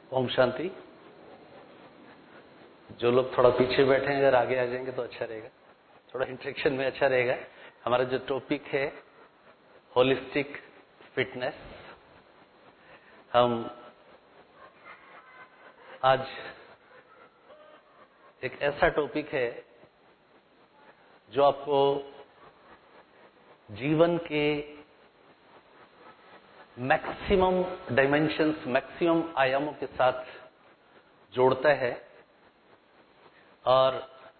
ओम शांति। जो लोग थोड़ा पीछे बैठे हैं अगर आगे आ जाएंगे तो अच्छा रहेगा, थोड़ा इंटरेक्शन में अच्छा रहेगा। हमारा जो टॉपिक है होलिस्टिक फिटनेस, हम आज एक ऐसा टॉपिक है जो आपको जीवन के मैक्सिमम डायमेंशंस, मैक्सिमम आयामों के साथ जोड़ता है और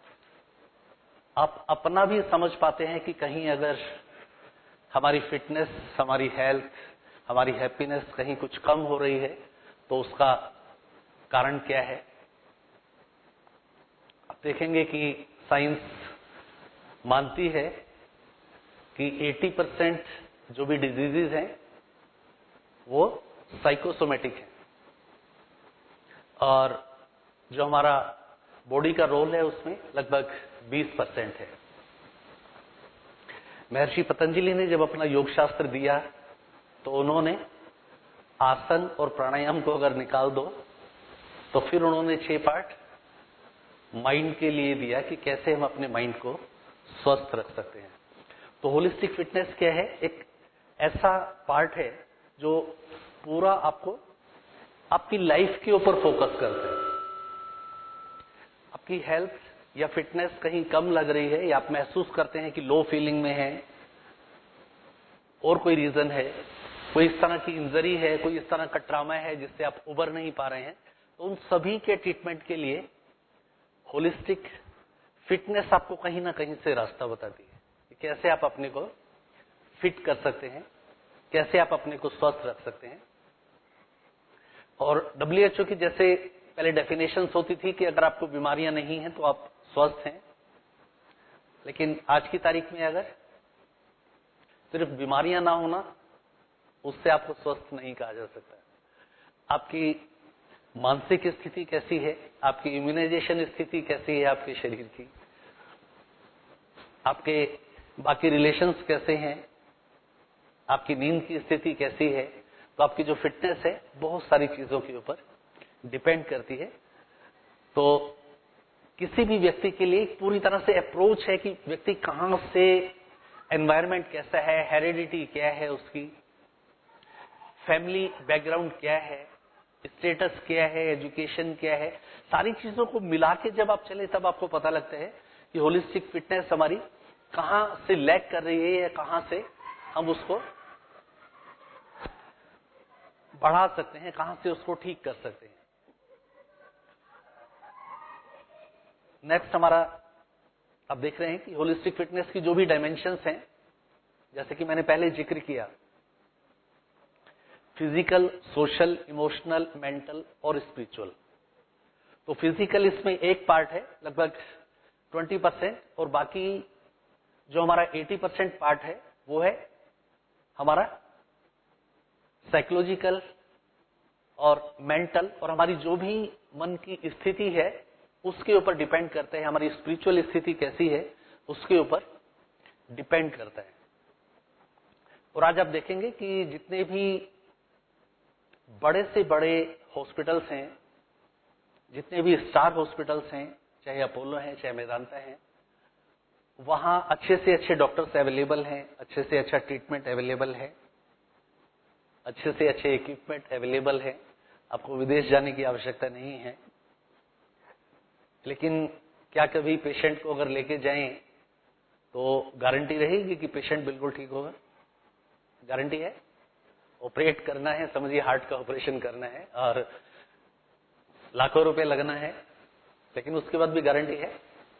आप अपना भी समझ पाते हैं कि कहीं अगर हमारी फिटनेस, हमारी हेल्थ, हमारी हैप्पीनेस कहीं कुछ कम हो रही है तो उसका कारण क्या है। आप देखेंगे कि साइंस मानती है कि 80% जो भी डिजीजेज हैं वो साइकोसोमेटिक है और जो हमारा बॉडी का रोल है उसमें लगभग 20% है। महर्षि पतंजलि ने जब अपना योग शास्त्र दिया तो उन्होंने आसन और प्राणायाम को अगर निकाल दो तो फिर उन्होंने 6 पार्ट माइंड के लिए दिया कि कैसे हम अपने माइंड को स्वस्थ रख सकते हैं। तो होलिस्टिक फिटनेस क्या है? एक ऐसा पार्ट है जो पूरा आपको आपकी लाइफ के ऊपर फोकस करता है। आपकी हेल्थ या फिटनेस कहीं कम लग रही है या आप महसूस करते हैं कि लो फीलिंग में है और कोई रीजन है, कोई इस तरह की इंजरी है, कोई इस तरह का ट्रॉमा है जिससे आप उबर नहीं पा रहे हैं, तो उन सभी के ट्रीटमेंट के लिए होलिस्टिक फिटनेस आपको कहीं ना कहीं से रास्ता बताती है कि कैसे आप अपने को फिट कर सकते हैं, कैसे आप अपने को स्वस्थ रख सकते हैं। और WHO की जैसे पहले डेफिनेशंस होती थी कि अगर आपको बीमारियां नहीं हैं तो आप स्वस्थ हैं, लेकिन आज की तारीख में अगर सिर्फ बीमारियां ना होना उससे आपको स्वस्थ नहीं कहा जा सकता। आपकी मानसिक स्थिति कैसी है, आपकी इम्यूनाइजेशन स्थिति कैसी है आपके शरीर की, आपके बाकी रिलेशंस कैसे हैं, आपकी नींद की स्थिति कैसी है, तो आपकी जो फिटनेस है बहुत सारी चीजों के ऊपर डिपेंड करती है। तो किसी भी व्यक्ति के लिए पूरी तरह से अप्रोच है कि व्यक्ति कहां से, एनवायरनमेंट कैसा है, हेरिडिटी क्या है, उसकी फैमिली बैकग्राउंड क्या है, स्टेटस क्या है, एजुकेशन क्या है, सारी चीजों को मिला के जब आप चले तब आपको पता लगता है कि होलिस्टिक फिटनेस हमारी कहां से लैग कर रही है या कहां से हम उसको बढ़ा सकते हैं, कहां से उसको ठीक कर सकते हैं। नेक्स्ट हमारा आप देख रहे हैं कि होलिस्टिक फिटनेस की जो भी डायमेंशंस हैं, जैसे कि मैंने पहले जिक्र किया, फिजिकल, सोशल, इमोशनल, मेंटल और स्पिरिचुअल। तो फिजिकल इसमें एक पार्ट है लगभग 20% और बाकी जो हमारा 80% पार्ट है वो है हमारा साइकोलॉजिकल और मेंटल, और हमारी जो भी मन की स्थिति है उसके ऊपर डिपेंड करते हैं। हमारी स्पिरिचुअल स्थिति कैसी है उसके ऊपर डिपेंड करता है। और आज आप देखेंगे कि जितने भी बड़े से बड़े हॉस्पिटल्स हैं, जितने भी स्टार हॉस्पिटल्स हैं, चाहे अपोलो हैं चाहे मेदांता हैं, वहां अच्छे से अच्छे डॉक्टर्स अवेलेबल हैं, अच्छे से अच्छा ट्रीटमेंट अवेलेबल है, अच्छे से अच्छे इक्विपमेंट अवेलेबल है। आपको विदेश जाने की आवश्यकता नहीं है। लेकिन क्या कभी पेशेंट को अगर लेके जाएं तो गारंटी रहेगी कि पेशेंट बिल्कुल ठीक होगा? गारंटी है? ऑपरेट करना है, समझिए हार्ट का ऑपरेशन करना है और लाखों रुपए लगना है, लेकिन उसके बाद भी गारंटी है?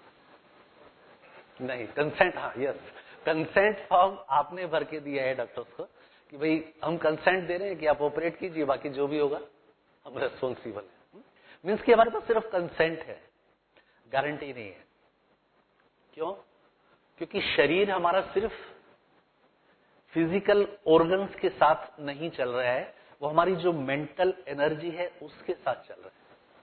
नहीं। कंसेंट, हाँ, यस, कंसेंट फॉर्म आपने भर के दिया है डॉक्टर्स को कि भाई हम कंसेंट दे रहे हैं कि आप ऑपरेट कीजिए, बाकी जो भी होगा हम रेस्पॉन्सिबल है। मीन्स कि हमारे पास सिर्फ कंसेंट है, गारंटी नहीं है। क्यों? क्योंकि शरीर हमारा सिर्फ फिजिकल ऑर्गन्स के साथ नहीं चल रहा है, वो हमारी जो मेंटल एनर्जी है उसके साथ चल रहा है।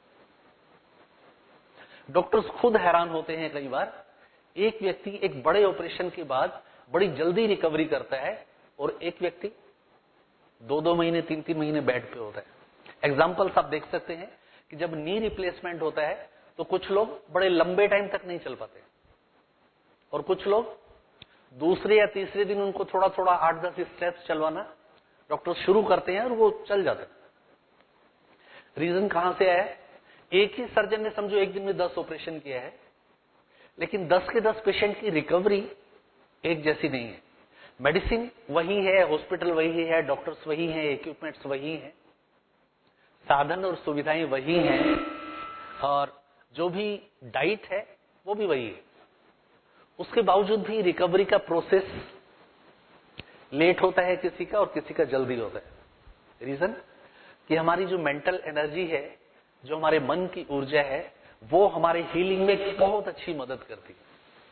डॉक्टर्स खुद हैरान होते हैं कई बार, एक व्यक्ति एक बड़े ऑपरेशन के बाद बड़ी जल्दी रिकवरी करता है और एक व्यक्ति 2-2 महीने 3-3 महीने बेड पे होता है। एग्जाम्पल्स आप देख सकते हैं कि जब नी रिप्लेसमेंट होता है तो कुछ लोग बड़े लंबे टाइम तक नहीं चल पाते, और कुछ लोग दूसरे या तीसरे दिन उनको थोड़ा थोड़ा 8-10 स्टेप्स चलवाना डॉक्टर शुरू करते हैं और वो चल जाते हैं। रीजन कहां से आया है? एक ही सर्जन ने समझो एक दिन में 10 ऑपरेशन किया है, लेकिन 10 के 10 पेशेंट की रिकवरी एक जैसी नहीं है। मेडिसिन वही है, हॉस्पिटल वही है, डॉक्टर्स वही हैं, इक्विपमेंट्स वही हैं, साधन और सुविधाएं वही हैं, और जो भी डाइट है वो भी वही है। उसके बावजूद भी रिकवरी का प्रोसेस लेट होता है किसी का और किसी का जल्दी होता है। रीजन कि हमारी जो मेंटल एनर्जी है, जो हमारे मन की ऊर्जा है, वो हमारे हीलिंग में बहुत अच्छी मदद करती है।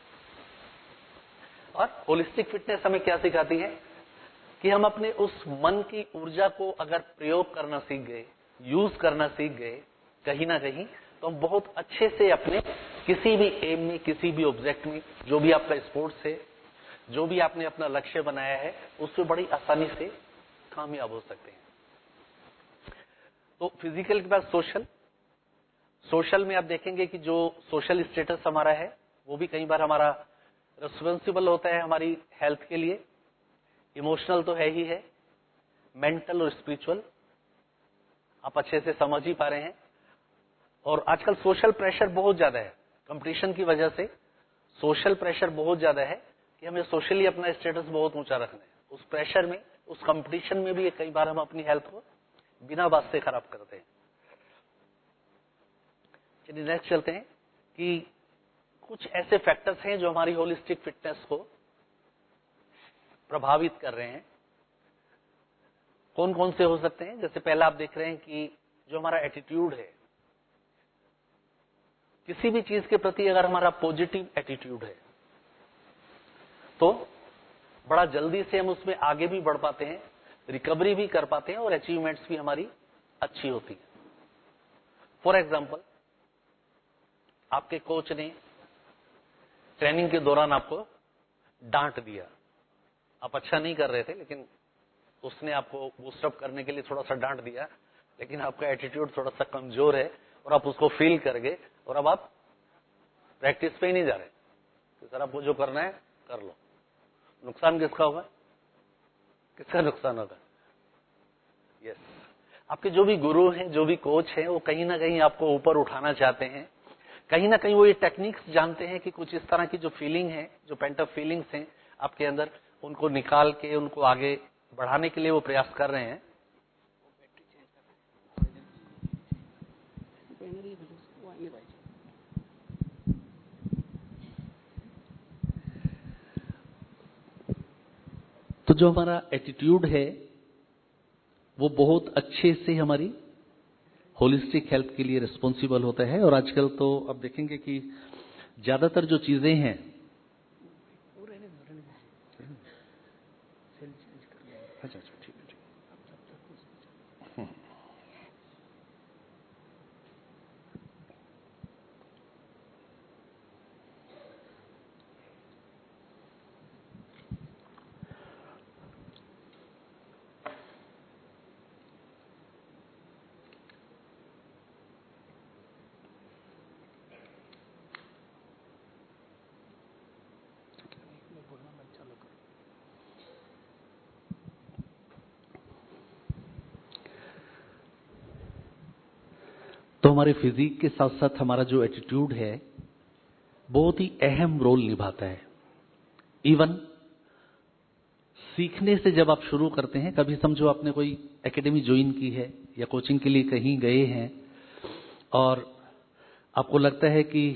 और होलिस्टिक फिटनेस हमें क्या सिखाती है कि हम अपने उस मन की ऊर्जा को अगर प्रयोग करना सीख गए, यूज करना सीख गए कहीं ना कहीं, तो हम बहुत अच्छे से अपने किसी भी एम में, किसी भी ऑब्जेक्ट में, जो भी आपका स्पोर्ट्स है, जो भी आपने अपना लक्ष्य बनाया है, उससे बड़ी आसानी से कामयाब हो सकते हैं। तो फिजिकल के बाद सोशल में आप देखेंगे कि जो सोशल स्टेटस हमारा है वो भी कई बार हमारा रिस्पॉन्सिबल होता है हमारी हेल्थ के लिए। इमोशनल तो है ही है, मेंटल और स्पिरिचुअल आप अच्छे से समझ ही पा रहे हैं। और आजकल सोशल प्रेशर बहुत ज्यादा है, कंपटीशन की वजह से सोशल प्रेशर बहुत ज्यादा है कि हमें सोशली अपना स्टेटस बहुत ऊंचा रखना है। उस प्रेशर में, उस कंपटीशन में भी कई बार हम अपनी हेल्थ को बिना बात से खराब करते हैं। चलिए नेक्स्ट चलते हैं कि कुछ ऐसे फैक्टर्स हैं जो हमारी होलिस्टिक फिटनेस को प्रभावित कर रहे हैं। कौन कौन से हो सकते हैं? जैसे पहला आप देख रहे हैं कि जो हमारा एटीट्यूड है, किसी भी चीज के प्रति अगर हमारा पॉजिटिव एटीट्यूड है तो बड़ा जल्दी से हम उसमें आगे भी बढ़ पाते हैं, रिकवरी भी कर पाते हैं और अचीवमेंट्स भी हमारी अच्छी होती है। फॉर एग्जाम्पल, आपके कोच ने ट्रेनिंग के दौरान आपको डांट दिया, आप अच्छा नहीं कर रहे थे, लेकिन उसने आपको बूस्टअप करने के लिए थोड़ा सा डांट दिया, लेकिन आपका एटीट्यूड थोड़ा सा कमजोर है और आप उसको फील कर गए और अब आप प्रैक्टिस पे ही नहीं जा रहे तो सर आपको जो करना है कर लो। नुकसान किसका होगा? किसका नुकसान होगा? यस, आपके जो भी गुरु हैं, जो भी कोच हैं, वो कहीं ना कहीं आपको ऊपर उठाना चाहते हैं। कहीं ना कहीं वो ये टेक्निक्स जानते हैं कि कुछ इस तरह की जो फीलिंग है, जो पेंटअप फीलिंग्स हैं आपके अंदर, उनको निकाल के उनको आगे बढ़ाने के लिए वो प्रयास कर रहे हैं। तो जो हमारा एटीट्यूड है वो बहुत अच्छे से हमारी होलिस्टिक हेल्थ के लिए रिस्पॉन्सिबल होता है। और आजकल तो अब देखेंगे कि ज्यादातर जो चीजें हैं, अच्छा ठीक है, तो हमारे फिजिक के साथ साथ हमारा जो एटीट्यूड है बहुत ही अहम रोल निभाता है। इवन सीखने से जब आप शुरू करते हैं, कभी समझो आपने कोई एकेडमी ज्वाइन की है या कोचिंग के लिए कहीं गए हैं और आपको लगता है कि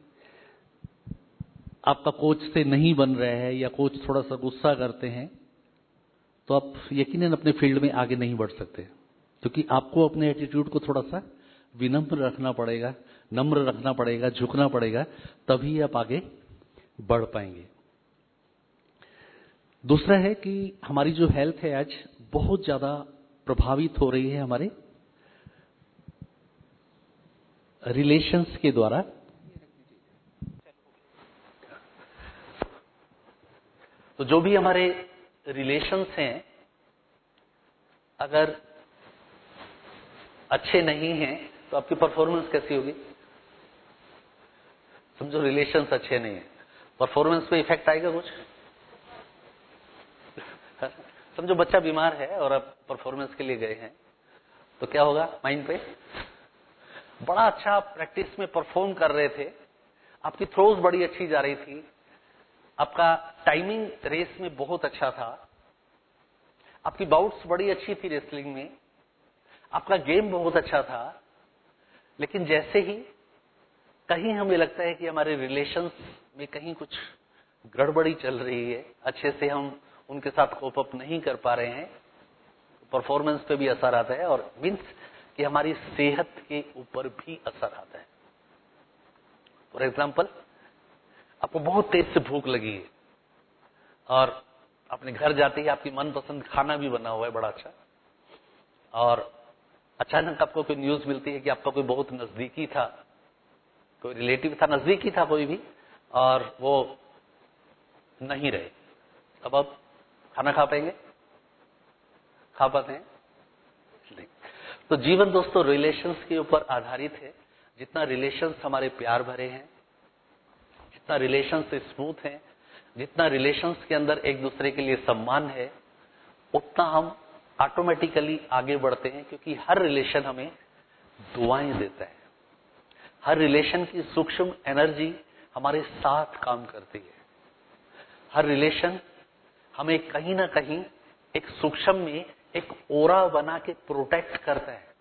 आपका कोच से नहीं बन रहा है या कोच थोड़ा सा गुस्सा करते हैं, तो आप यकीनन अपने फील्ड में आगे नहीं बढ़ सकते, क्योंकि आपको अपने एटीट्यूड को थोड़ा सा विनम्र रखना पड़ेगा, नम्र रखना पड़ेगा, झुकना पड़ेगा, तभी आप आगे बढ़ पाएंगे। दूसरा है कि हमारी जो हेल्थ है आज बहुत ज्यादा प्रभावित हो रही है हमारे रिलेशंस के द्वारा। तो जो भी हमारे रिलेशंस हैं, अगर अच्छे नहीं हैं तो आपकी परफॉर्मेंस कैसी होगी? समझो रिलेशंस अच्छे नहीं है, परफॉर्मेंस पे इफेक्ट आएगा कुछ? समझो बच्चा बीमार है और आप परफॉर्मेंस के लिए गए हैं, तो क्या होगा माइंड पे? बड़ा अच्छा आप प्रैक्टिस में परफॉर्म कर रहे थे, आपकी थ्रोज बड़ी अच्छी जा रही थी, आपका टाइमिंग रेस में बहुत अच्छा था, आपकी बाउट्स बड़ी अच्छी थी रेसलिंग में, आपका गेम बहुत अच्छा था, लेकिन जैसे ही कहीं हमें लगता है कि हमारे रिलेशंस में कहीं कुछ गड़बड़ी चल रही है, अच्छे से हम उनके साथ कोप अप नहीं कर पा रहे हैं, परफॉर्मेंस पे भी असर आता है और मीन्स कि हमारी सेहत के ऊपर भी असर आता है। फॉर एग्जाम्पल, आपको बहुत तेज से भूख लगी है और अपने घर जाते ही आपकी मनपसंद खाना भी बना हुआ है बड़ा अच्छा, और अचानक आपको कोई न्यूज मिलती है कि आपका कोई बहुत नजदीकी था, कोई रिलेटिव था, नजदीकी था कोई भी, और वो नहीं रहे। अब आप खाना खा पाएंगे? खा पाते हैं? नहीं। तो जीवन दोस्तों रिलेशंस के ऊपर आधारित है। जितना रिलेशंस हमारे प्यार भरे हैं, जितना रिलेशंस स्मूथ हैं, जितना रिलेशंस के अंदर एक दूसरे के लिए सम्मान है, उतना हम ऑटोमेटिकली आगे बढ़ते हैं, क्योंकि हर रिलेशन हमें दुआएं देता है। हर रिलेशन की सूक्ष्म एनर्जी हमारे साथ काम करती है। हर रिलेशन हमें कहीं ना कहीं एक सूक्ष्म में एक ओरा बना के प्रोटेक्ट करता है।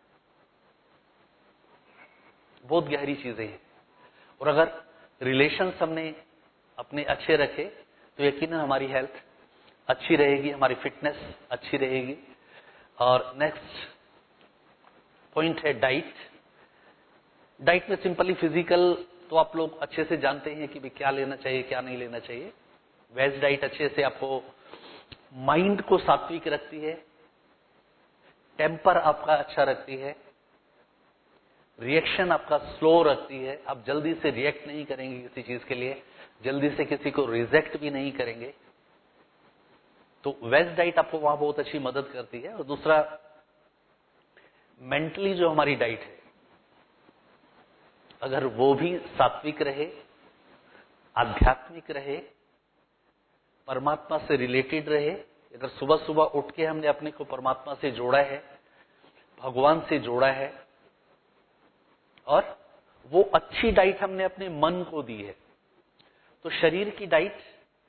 बहुत गहरी चीजें हैं। और अगर रिलेशंस हमने अपने अच्छे रखे तो यकीनन हमारी हेल्थ अच्छी रहेगी, हमारी फिटनेस अच्छी रहेगी। और नेक्स्ट पॉइंट है डाइट। डाइट में सिंपली फिजिकल तो आप लोग अच्छे से जानते हैं कि भी क्या लेना चाहिए क्या नहीं लेना चाहिए। वेज डाइट अच्छे से आपको माइंड को सात्विक रखती है, टेम्पर आपका अच्छा रखती है, रिएक्शन आपका स्लो रखती है, आप जल्दी से रिएक्ट नहीं करेंगे किसी चीज के लिए, जल्दी से किसी को रिजेक्ट भी नहीं करेंगे। तो वेज डाइट आपको वहां बहुत अच्छी मदद करती है। और दूसरा, मेंटली जो हमारी डाइट है, अगर वो भी सात्विक रहे, आध्यात्मिक रहे, परमात्मा से रिलेटेड रहे, अगर सुबह सुबह उठ के हमने अपने को परमात्मा से जोड़ा है, भगवान से जोड़ा है, और वो अच्छी डाइट हमने अपने मन को दी है, तो शरीर की डाइट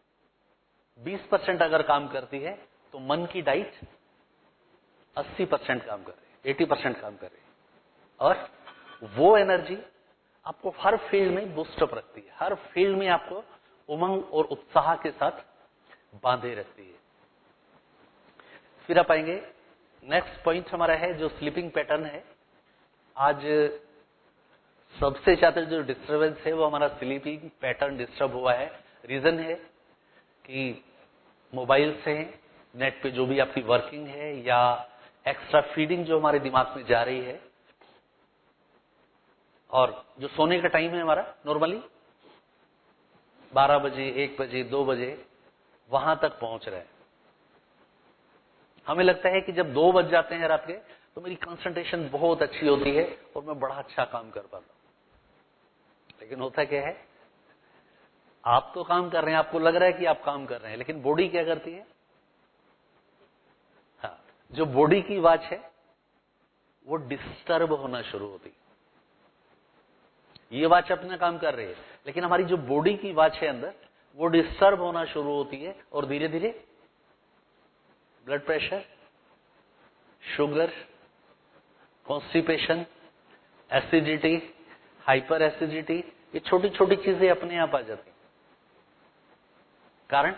20% अगर काम करती है तो मन की डाइट 80% काम कर रही है, 80% काम कर रही है। और वो एनर्जी आपको हर फील्ड में बूस्टअप रखती है, हर फील्ड में आपको उमंग और उत्साह के साथ बांधे रखती है। फिर आप आएंगे, नेक्स्ट पॉइंट हमारा है जो स्लीपिंग पैटर्न है। आज सबसे ज्यादा जो डिस्टर्बेंस है वो हमारा स्लीपिंग पैटर्न डिस्टर्ब हुआ है। रीजन है कि मोबाइल से, नेट पे जो भी आपकी वर्किंग है, या एक्स्ट्रा फीडिंग जो हमारे दिमाग में जा रही है, और जो सोने का टाइम है हमारा नॉर्मली 12 बजे, 1 बजे, 2 बजे, वहां तक पहुंच रहे हैं। हमें लगता है कि जब 2 बज जाते हैं रात के तो मेरी कंसंट्रेशन बहुत अच्छी होती है और मैं बड़ा अच्छा काम कर पाता हूं। लेकिन होता क्या है, आप तो काम कर रहे हैं, आपको लग रहा है कि आप काम कर रहे हैं, लेकिन बॉडी क्या करती है? हाँ, जो बॉडी की वॉच है वो डिस्टर्ब होना शुरू होती है। ये वॉच अपना काम कर रही है, लेकिन हमारी जो बॉडी की वॉच है अंदर, वो डिस्टर्ब होना शुरू होती है, और धीरे धीरे blood pressure, sugar, constipation, acidity, hyperacidity, ये छोटी छोटी चीजें अपने आप आ जाती हैं। कारण,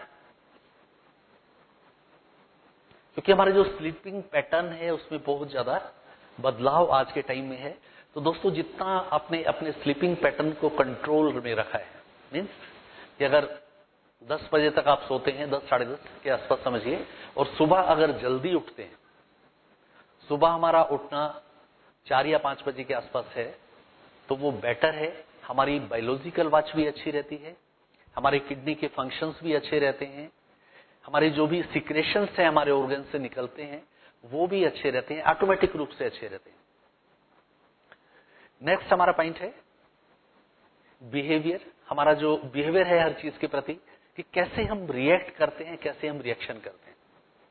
क्योंकि हमारा जो स्लीपिंग पैटर्न है उसमें बहुत ज्यादा बदलाव आज के टाइम में है। तो दोस्तों, जितना आपने अपने स्लीपिंग पैटर्न को कंट्रोल में रखा है, मीन्स कि अगर 10 बजे तक आप सोते हैं, 10 साढ़े 10 के आसपास समझिए, और सुबह अगर जल्दी उठते हैं, सुबह हमारा उठना 4 या 5 बजे के आसपास है, तो वो बेटर है। हमारी बायोलॉजिकल वॉच भी अच्छी रहती है, हमारे किडनी के फंक्शंस भी अच्छे रहते हैं, हमारे जो भी सिक्रेशंस है हमारे ऑर्गन से निकलते हैं वो भी अच्छे रहते हैं, ऑटोमेटिक रूप से अच्छे रहते हैं। नेक्स्ट हमारा पॉइंट है बिहेवियर। हमारा जो बिहेवियर है हर चीज के प्रति, कि कैसे हम रिएक्ट करते हैं, कैसे हम रिएक्शन करते हैं।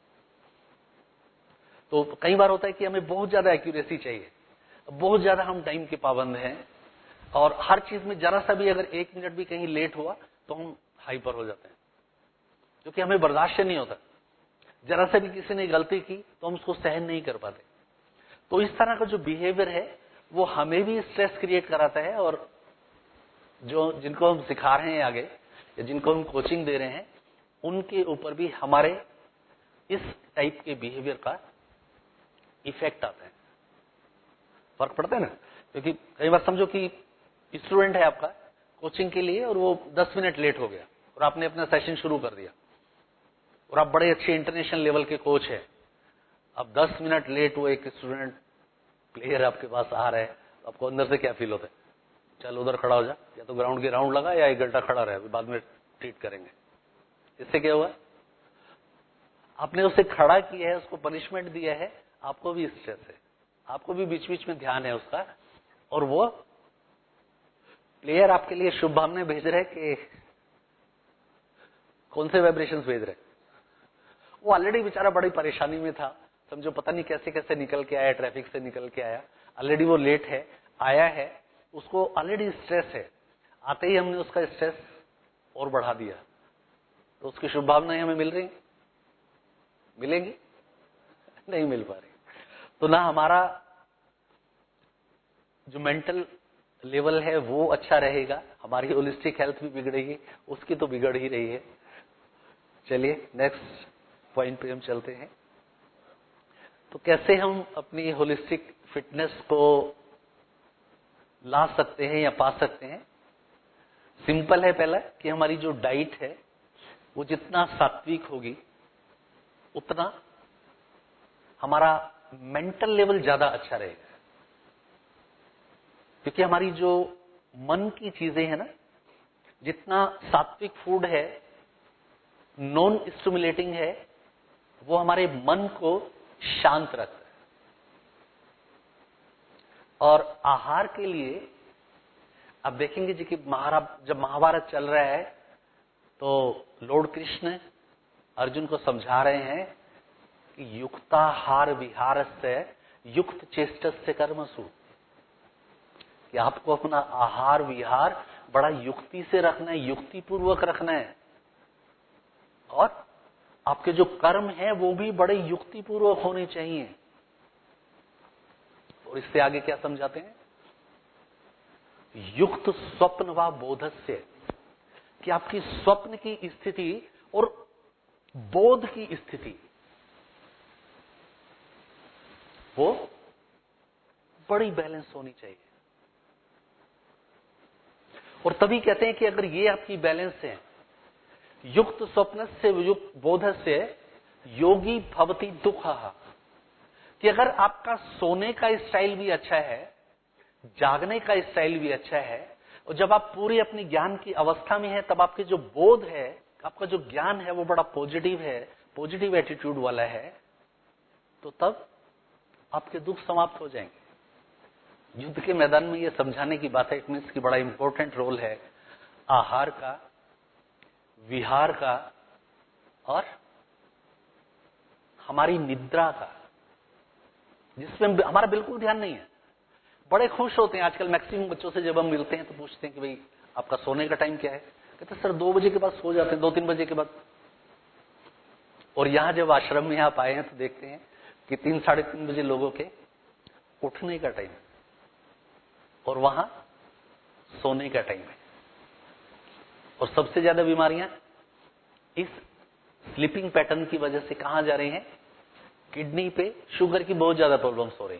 तो कई बार होता है कि हमें बहुत ज्यादा एक्यूरेसी चाहिए, बहुत ज्यादा हम टाइम के पाबंद हैं, और हर चीज में जरा सा भी अगर 1 मिनट भी कहीं लेट हुआ तो हम हाइपर हो जाते हैं, क्योंकि हमें बर्दाश्त नहीं होता। जरा सा भी किसी ने गलती की तो हम उसको सहन नहीं कर पाते। तो इस तरह का जो बिहेवियर है वो हमें भी स्ट्रेस क्रिएट कराता है, और जो जिनको हम सिखा रहे हैं आगे, या जिनको हम कोचिंग दे रहे हैं, उनके ऊपर भी हमारे इस टाइप के बिहेवियर का इफेक्ट आता है, फर्क पड़ता है ना। क्योंकि कई बार समझो कि स्टूडेंट है आपका कोचिंग के लिए, और वो 10 मिनट लेट हो गया, और आपने अपना सेशन शुरू कर दिया, और आप बड़े अच्छे इंटरनेशनल लेवल के कोच है। अब 10 मिनट लेट हुए एक स्टूडेंट प्लेयर आपके पास आ रहा है, आपको अंदर से क्या फील होता है? चल उधर खड़ा हो जा, या तो ग्राउंड के राउंड लगा, या 1 घंटा खड़ा रहे, बाद में ट्रीट करेंगे। इससे क्या हुआ? आपने उसे खड़ा किया है, उसको पनिशमेंट दिया है, आपको भी स्ट्रेस है, आपको भी बीच बीच में ध्यान है उसका, और वो प्लेयर आपके लिए शुभकामनाएं भेज रहे कि कौन से वाइब्रेशंस भेज रहे? वो ऑलरेडी बेचारा बड़ी परेशानी में था, समझो पता नहीं कैसे कैसे निकल के आया, ट्रैफिक से निकल के आया, ऑलरेडी वो लेट है, आया है, उसको ऑलरेडी स्ट्रेस है। आते ही हमने उसका स्ट्रेस और बढ़ा दिया, तो उसकी शुभकामनाएं हमें मिल रही? मिलेंगी? नहीं मिल पा रही। तो ना हमारा जो मेंटल लेवल है वो अच्छा रहेगा, हमारी होलिस्टिक हेल्थ भी बिगड़ेगी, उसकी तो बिगड़ ही रही है। चलिए नेक्स्ट पॉइंट पे हम चलते हैं। तो कैसे हम अपनी होलिस्टिक फिटनेस को ला सकते हैं या पा सकते हैं? सिंपल है। पहला कि हमारी जो डाइट है वो जितना सात्विक होगी उतना हमारा मेंटल लेवल ज्यादा अच्छा रहेगा, क्योंकि हमारी जो मन की चीजें हैं ना, जितना सात्विक फूड है, नॉन स्टिमुलेटिंग है, वो हमारे मन को शांत रखता है। और आहार के लिए आप देखेंगे जी कि जब महाभारत चल रहा है तो लॉर्ड कृष्ण अर्जुन को समझा रहे हैं कि युक्ताहार विहारस्य युक्त चेष्टस्य कर्मसु, कि आपको अपना आहार विहार बड़ा युक्ति से रखना है, युक्ति पूर्वक रखना है, और आपके जो कर्म है वो भी बड़े युक्ति पूर्वक होने चाहिए। और इससे आगे क्या समझाते हैं? युक्त स्वप्न व बोधस्य, कि आपकी स्वप्न की स्थिति और बोध की स्थिति वो बड़ी बैलेंस होनी चाहिए। और तभी कहते हैं कि अगर ये आपकी बैलेंस है, युक्त स्वप्न से युक्त बोध से योगी भवति दुःखः, कि अगर आपका सोने का स्टाइल भी अच्छा है, जागने का स्टाइल भी अच्छा है, और जब आप पूरी अपनी ज्ञान की अवस्था में है, तब आपके जो बोध है, आपका जो ज्ञान है वो बड़ा पॉजिटिव है, पॉजिटिव एटीट्यूड वाला है, तो तब आपके दुख समाप्त हो जाएंगे। युद्ध के मैदान में ये समझाने की बात है, इट मीन्स की बड़ा इंपॉर्टेंट रोल है आहार का, विहार का, और हमारी निद्रा का, जिसमें हमारा बिल्कुल ध्यान नहीं है। बड़े खुश होते हैं आजकल मैक्सिमम बच्चों से, जब हम मिलते हैं तो पूछते हैं कि भाई आपका सोने का टाइम क्या है? कहते सर 2 बजे के बाद सो जाते हैं, 2-3 बजे के बाद। और यहां जब आश्रम में आप आए हैं तो देखते हैं कि 3-3:30 बजे लोगों के उठने का टाइम है, और वहां सोने का टाइम है। और सबसे ज्यादा बीमारियां इस स्लीपिंग पैटर्न की वजह से कहां जा रही हैं? किडनी पे शुगर की बहुत ज्यादा प्रॉब्लम्स हो रही,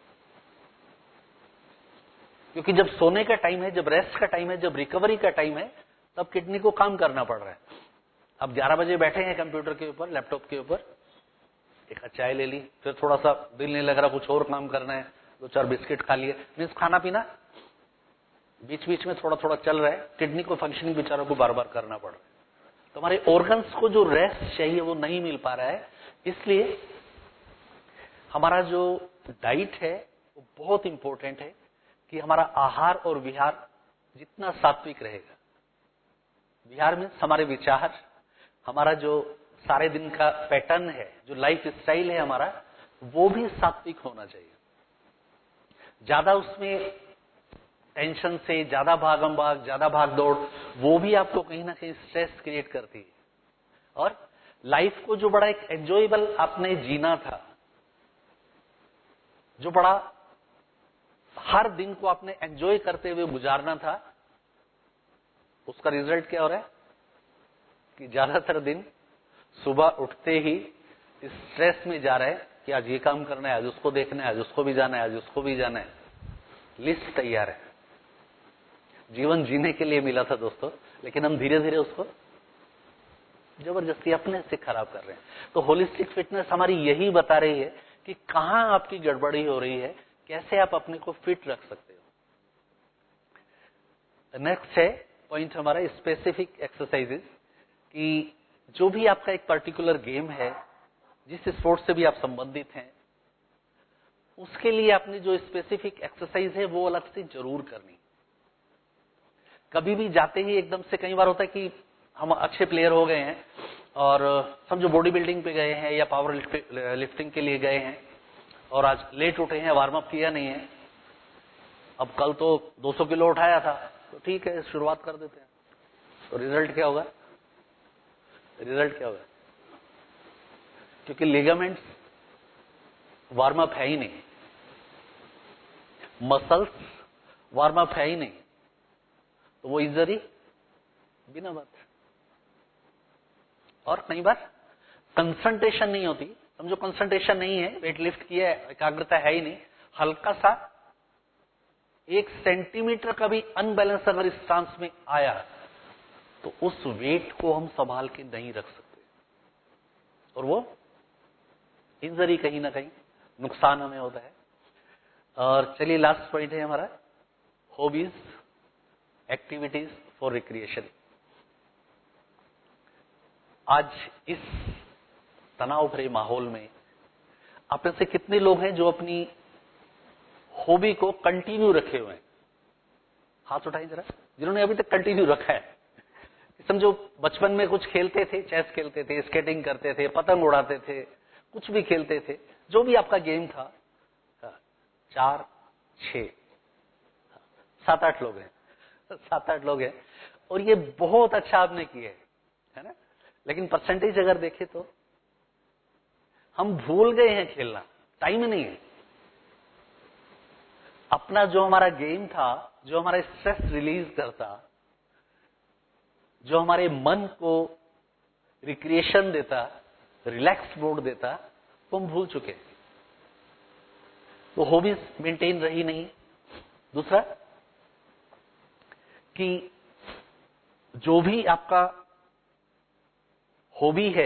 क्योंकि जब सोने का टाइम है, जब रेस्ट का टाइम है, जब रिकवरी का टाइम है, तब किडनी को काम करना पड़ रहा है। अब 11 बजे बैठे हैं कंप्यूटर के ऊपर, लैपटॉप के ऊपर, एक चाय ले ली, फिर थोड़ा सा दिल नहीं लग रहा, कुछ और काम करना है, 2-4 बिस्किट खा लिए, मीन्स खाना पीना बीच बीच में थोड़ा थोड़ा चल रहा है, किडनी को फंक्शनिंग बेचारों को बार बार करना पड़ रहा है। तो हमारे ऑर्गन्स को जो रेस्ट चाहिए वो नहीं मिल पा रहा है। इसलिए हमारा जो डाइट है वो बहुत इंपॉर्टेंट है, कि हमारा आहार और विहार जितना सात्विक रहेगा, विहार में हमारे विचार, हमारा जो सारे दिन का पैटर्न है, जो लाइफ स्टाइल है हमारा, वो भी सात्विक होना चाहिए। ज्यादा उसमें टेंशन से, ज्यादा भागम भाग, ज्यादा भाग दौड़, वो भी आपको कहीं ना कहीं स्ट्रेस क्रिएट करती है। और लाइफ को जो बड़ा एक एंजॉयबल आपने जीना था, जो बड़ा हर दिन को आपने एंजॉय करते हुए गुजारना था, उसका रिजल्ट क्या हो रहा है कि ज्यादातर दिन सुबह उठते ही स्ट्रेस में जा रहा है कि आज ये काम करना है, आज उसको देखना है, आज उसको भी जाना है, आज उसको भी जाना है। लिस्ट तैयार है। जीवन जीने के लिए मिला था दोस्तों, लेकिन हम धीरे धीरे उसको जबरदस्ती अपने से खराब कर रहे हैं। तो होलिस्टिक फिटनेस हमारी यही बता रही है कि कहां आपकी गड़बड़ी हो रही है, कैसे आप अपने को फिट रख सकते हो। नेक्स्ट है पॉइंट हमारा स्पेसिफिक एक्सरसाइजेस, कि जो भी आपका एक पर्टिकुलर गेम है, जिस स्पोर्ट से भी आप संबंधित हैं, उसके लिए आपने जो स्पेसिफिक एक्सरसाइज है वो अलग से जरूर करनी। कभी भी जाते ही एकदम से, कई बार होता है कि हम अच्छे प्लेयर हो गए हैं और समझो बॉडी बिल्डिंग पे गए हैं या पावर लिफ्टिंग के लिए गए हैं और आज लेट उठे हैं, वार्म अप किया नहीं है। अब कल तो 200 किलो उठाया था, तो ठीक है शुरुआत कर देते हैं। तो रिजल्ट क्या होगा? रिजल्ट क्या होगा? क्योंकि लिगामेंट्स वार्म अप है ही नहीं, मसल्स वार्म अप है ही नहीं, तो वो इंजरी बिना बात। और कई बार कंसंट्रेशन नहीं होती। समझो कंसंट्रेशन नहीं है, वेट लिफ्ट किया है, एकाग्रता है ही नहीं, हल्का सा 1 सेंटीमीटर का भी अनबैलेंस अगर इस स्टांस में आया तो उस वेट को हम संभाल के नहीं रख सकते और वो इंजरी, कहीं ना कहीं नुकसान हमें होता है। और चलिए लास्ट पॉइंट है हमारा, हॉबीज, एक्टिविटीज फॉर रिक्रिएशन। आज इस तनाव भरे माहौल में आप में से कितने लोग हैं जो अपनी हॉबी को कंटिन्यू रखे हुए हैं? हाथ उठाइए जरा, जिन्होंने अभी तक कंटिन्यू रखा है। समझो बचपन में कुछ खेलते थे, चेस खेलते थे, स्केटिंग करते थे, पतंग उड़ाते थे, कुछ भी खेलते थे, जो भी आपका गेम था। 4, 6, 7-8 लोग हैं, 7-8 लोग हैं, और ये बहुत अच्छा आपने किया है ना। लेकिन परसेंटेज अगर देखें तो हम भूल गए हैं खेलना, टाइम नहीं है। अपना जो हमारा गेम था, जो हमारा स्ट्रेस रिलीज करता, जो हमारे मन को रिक्रिएशन देता, रिलैक्स मोड देता, वो हम भूल चुके। तो हॉबीज मेंटेन रही नहीं। दूसरा कि जो भी आपका हॉबी है,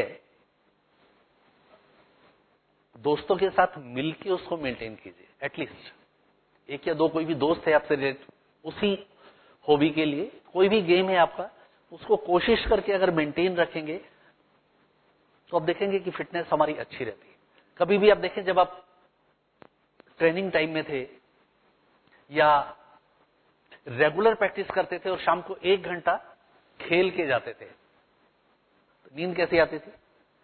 दोस्तों के साथ मिलके उसको मेंटेन कीजिए। एटलीस्ट 1 या 2 कोई भी दोस्त है आपसे रिलेटेड उसी हॉबी के लिए, कोई भी गेम है आपका, उसको कोशिश करके अगर मेंटेन रखेंगे तो आप देखेंगे कि फिटनेस हमारी अच्छी रहती है। कभी भी आप देखें, जब आप ट्रेनिंग टाइम में थे या रेगुलर प्रैक्टिस करते थे और शाम को 1 घंटा खेल के जाते थे, तो नींद कैसी आती थी?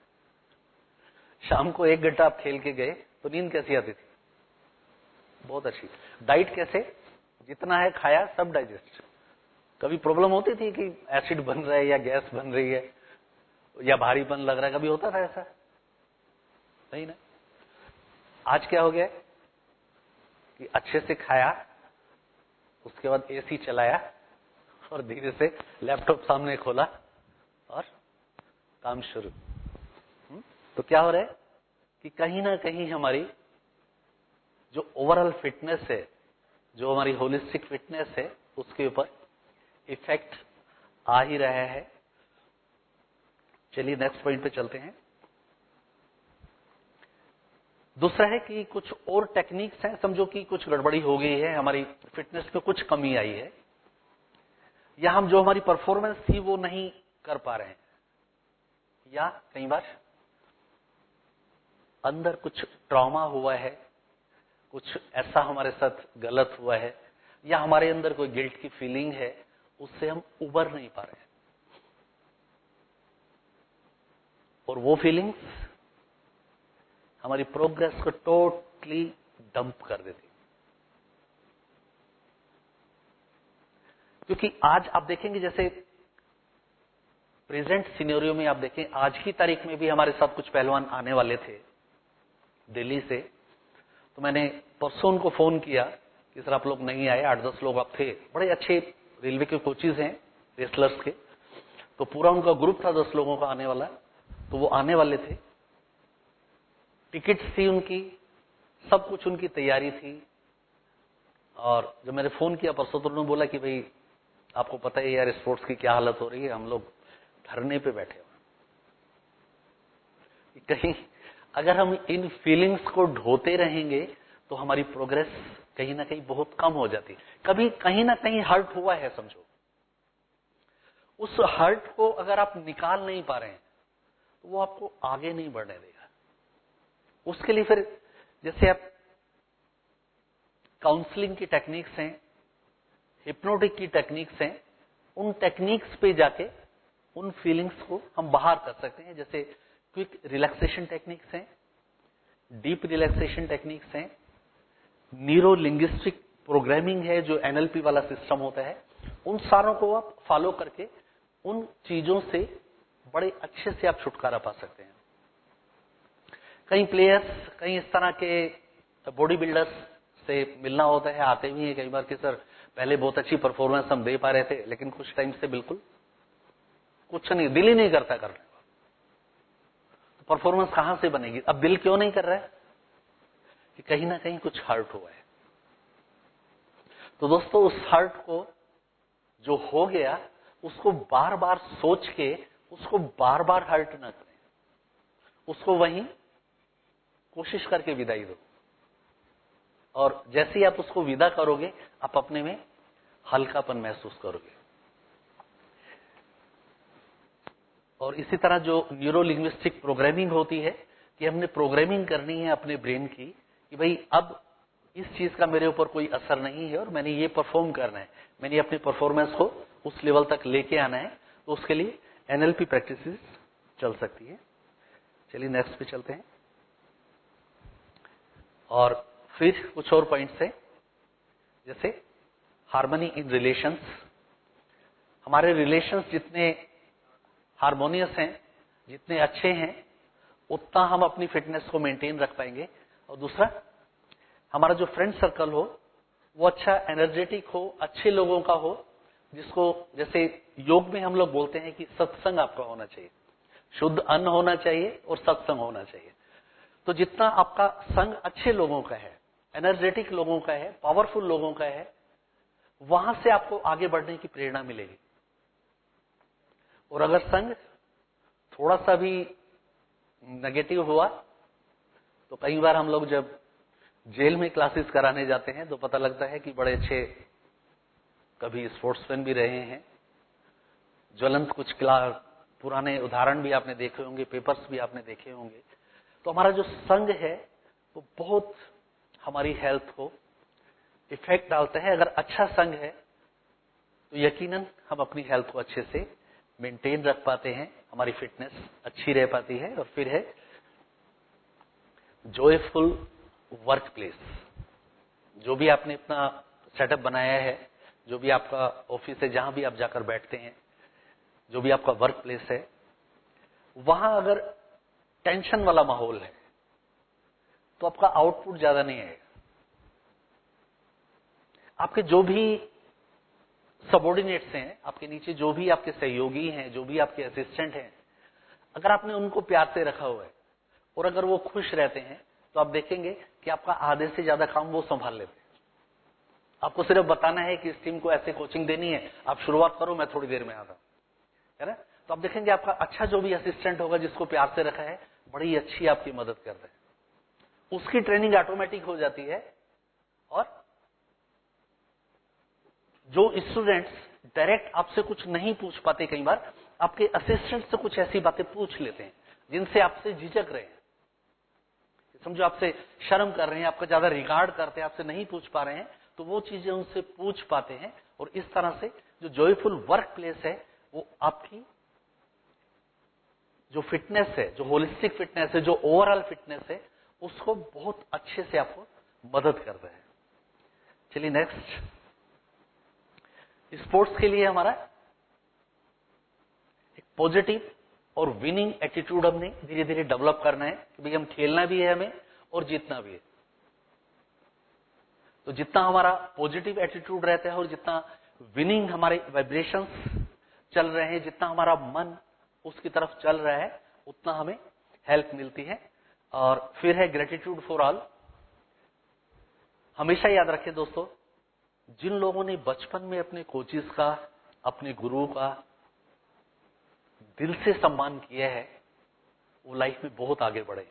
शाम को 1 घंटा आप खेल के गए तो नींद कैसी आती थी? बहुत अच्छी। डाइट कैसे? जितना है खाया सब डाइजेस्ट। कभी प्रॉब्लम होती थी कि एसिड बन रहा है या गैस बन रही है या भारीपन लग रहा है? कभी होता था ऐसा? नहीं ना। आज क्या हो गया कि अच्छे से खाया, उसके बाद एसी चलाया और धीरे से लैपटॉप सामने खोला और काम शुरू। तो क्या हो रहा है कि कहीं ना कहीं हमारी जो ओवरऑल फिटनेस है, जो हमारी होलिस्टिक फिटनेस है, उसके ऊपर इफेक्ट आ ही रहा है। चलिए नेक्स्ट पॉइंट पे चलते हैं। दूसरा है कि कुछ और टेक्निक्स हैं। समझो कि कुछ गड़बड़ी हो गई है, हमारी फिटनेस में कुछ कमी आई है, या हम जो हमारी परफॉर्मेंस थी वो नहीं कर पा रहे हैं, या कई बार अंदर कुछ ट्रॉमा हुआ है, कुछ ऐसा हमारे साथ गलत हुआ है या हमारे अंदर कोई गिल्ट की फीलिंग है, उससे हम उबर नहीं पा रहे हैं। और वो फीलिंग्स हमारी प्रोग्रेस को टोटली डंप कर देती। क्योंकि आज आप देखेंगे, जैसे प्रेजेंट सिनेरियो में आप देखें, आज की तारीख में भी हमारे साथ कुछ पहलवान आने वाले थे दिल्ली से। तो मैंने परसों उनको फोन किया कि सर आप लोग नहीं आए, 8-10 लोग आप थे, बड़े अच्छे रेलवे के कोचेज हैं रेसलर्स के। तो पूरा उनका ग्रुप था 10 लोगों का आने वाला, तो वो आने वाले थे, टिकट्स थी उनकी, सब कुछ उनकी तैयारी थी। और जब मैंने फोन किया परसों, तो उन्होंने बोला कि भाई आपको पता है यार स्पोर्ट्स की क्या हालत हो रही है, हम लोग धरने पे बैठे हुए। कहीं अगर हम इन फीलिंग्स को ढोते रहेंगे तो हमारी प्रोग्रेस कहीं ना कहीं बहुत कम हो जाती। कभी कहीं ना कहीं हर्ट हुआ है समझो, उस हर्ट को अगर आप निकाल नहीं पा रहे हैं तो वो आपको आगे नहीं बढ़ने देगा। उसके लिए फिर जैसे आप काउंसलिंग की टेक्निक्स हैं, हिप्नोटिक की टेक्निक्स हैं, उन टेक्निक्स पे जाके उन फीलिंग्स को हम बाहर कर सकते हैं। जैसे क्विक रिलैक्सेशन टेक्निक्स हैं, डीप रिलैक्सेशन टेक्निक्स हैं, न्यूरो लिंग्विस्टिक प्रोग्रामिंग है जो एनएलपी वाला सिस्टम होता है। उन सारों को आप फॉलो करके उन चीजों से बड़े अच्छे से आप छुटकारा पा सकते हैं। कई प्लेयर्स, कई इस तरह के बॉडी बिल्डर्स से मिलना होता है, आते भी हैं कई बार कि सर पहले बहुत अच्छी परफॉर्मेंस हम दे पा रहे थे, लेकिन कुछ टाइम से बिल्कुल कुछ नहीं, दिल ही नहीं करता करने का। तो परफॉर्मेंस कहां से बनेगी? अब दिल क्यों नहीं कर रहा है? कि कहीं ना कहीं कुछ हर्ट हुआ है। तो दोस्तों उस हर्ट को जो हो गया, उसको बार बार सोच के उसको बार बार हर्ट ना करें, उसको वहीं कोशिश करके विदाई दो। और जैसे ही आप उसको विदा करोगे, आप अपने में हल्कापन महसूस करोगे। और इसी तरह जो न्यूरो लिंग्विस्टिक प्रोग्रामिंग होती है कि हमने प्रोग्रामिंग करनी है अपने ब्रेन की कि भाई अब इस चीज का मेरे ऊपर कोई असर नहीं है और मैंने ये परफॉर्म करना है, मैंने अपनी परफॉर्मेंस को उस लेवल तक लेके आना है। तो उसके लिए एनएलपी प्रैक्टिसेस चल सकती है। चलिए नेक्स्ट पे चलते हैं। और फिर कुछ और पॉइंट्स हैं, जैसे हार्मनी इन रिलेशंस। हमारे रिलेशंस जितने हार्मोनियस हैं, जितने अच्छे हैं, उतना हम अपनी फिटनेस को मेंटेन रख पाएंगे। और दूसरा, हमारा जो फ्रेंड सर्कल हो वो अच्छा एनर्जेटिक हो, अच्छे लोगों का हो, जिसको जैसे योग में हम लोग बोलते हैं कि सत्संग आपका होना चाहिए, शुद्ध अन्न होना चाहिए और सत्संग होना चाहिए। तो जितना आपका संग अच्छे लोगों का है, एनर्जेटिक लोगों का है, पावरफुल लोगों का है, वहां से आपको आगे बढ़ने की प्रेरणा मिलेगी। और अगर संग थोड़ा सा भी नेगेटिव हुआ तो कई बार हम लोग जब जेल में क्लासेस कराने जाते हैं तो पता लगता है कि बड़े अच्छे कभी स्पोर्ट्समैन भी रहे हैं। ज्वलंत कुछ पुराने उदाहरण भी आपने देखे होंगे, पेपर्स भी आपने देखे होंगे। तो हमारा जो संग है वो बहुत हमारी हेल्थ को इफेक्ट डालता है। अगर अच्छा संग है तो यकीनन हम अपनी हेल्थ को अच्छे से मेंटेन रख पाते हैं, हमारी फिटनेस अच्छी रह पाती है। और फिर है जॉयफुल वर्क प्लेस। जो भी आपने अपना सेटअप बनाया है, जो भी आपका ऑफिस है, जहां भी आप जाकर बैठते हैं, जो भी आपका वर्क प्लेस है, वहां अगर टेंशन वाला माहौल है तो आपका आउटपुट ज्यादा नहीं आएगा। आपके जो भी सबॉर्डिनेट्स हैं, आपके नीचे जो भी आपके सहयोगी हैं, जो भी आपके असिस्टेंट हैं, अगर आपने उनको प्यार से रखा हुआ है और अगर वो खुश रहते हैं तो आप देखेंगे कि आपका आधे से ज्यादा काम वो संभाल लेते हैं। आपको सिर्फ बताना है कि इस टीम को ऐसे कोचिंग देनी है, आप शुरुआत करो, मैं थोड़ी देर में आता हूं, है ना। तो आप देखेंगे आपका अच्छा जो भी असिस्टेंट होगा, जिसको प्यार से रखा है, बड़ी अच्छी आपकी मदद कर रहे हैं, उसकी ट्रेनिंग ऑटोमेटिक हो जाती है। और जो स्टूडेंट्स डायरेक्ट आपसे कुछ नहीं पूछ पाते, कई बार आपके असिस्टेंट से कुछ ऐसी बातें पूछ लेते हैं जिनसे आपसे झिझक रहे हैं, समझो आपसे शर्म कर रहे हैं, आपका ज्यादा रिगार्ड करते हैं, आपसे नहीं पूछ पा रहे हैं, तो वो चीजें उनसे पूछ पाते हैं। और इस तरह से जो जॉयफुल वर्क प्लेस है वो आपकी जो फिटनेस है, जो होलिस्टिक फिटनेस है, जो ओवरऑल फिटनेस है, उसको बहुत अच्छे से आपको मदद कर रहे हैं। चलिए नेक्स्ट, स्पोर्ट्स के लिए हमारा एक पॉजिटिव और विनिंग एटीट्यूड हमने धीरे धीरे डेवलप करना है कि भाई हम खेलना भी है हमें और जीतना भी है। तो जितना हमारा पॉजिटिव एटीट्यूड रहता है और जितना विनिंग हमारे वाइब्रेशंस चल रहे हैं, जितना हमारा मन उसकी तरफ चल रहा है, उतना हमें हेल्प मिलती है। और फिर है ग्रेटिट्यूड फॉर ऑल। हमेशा याद रखें दोस्तों, जिन लोगों ने बचपन में अपने कोचेस का, अपने गुरु का दिल से सम्मान किया है, वो लाइफ में बहुत आगे बढ़े।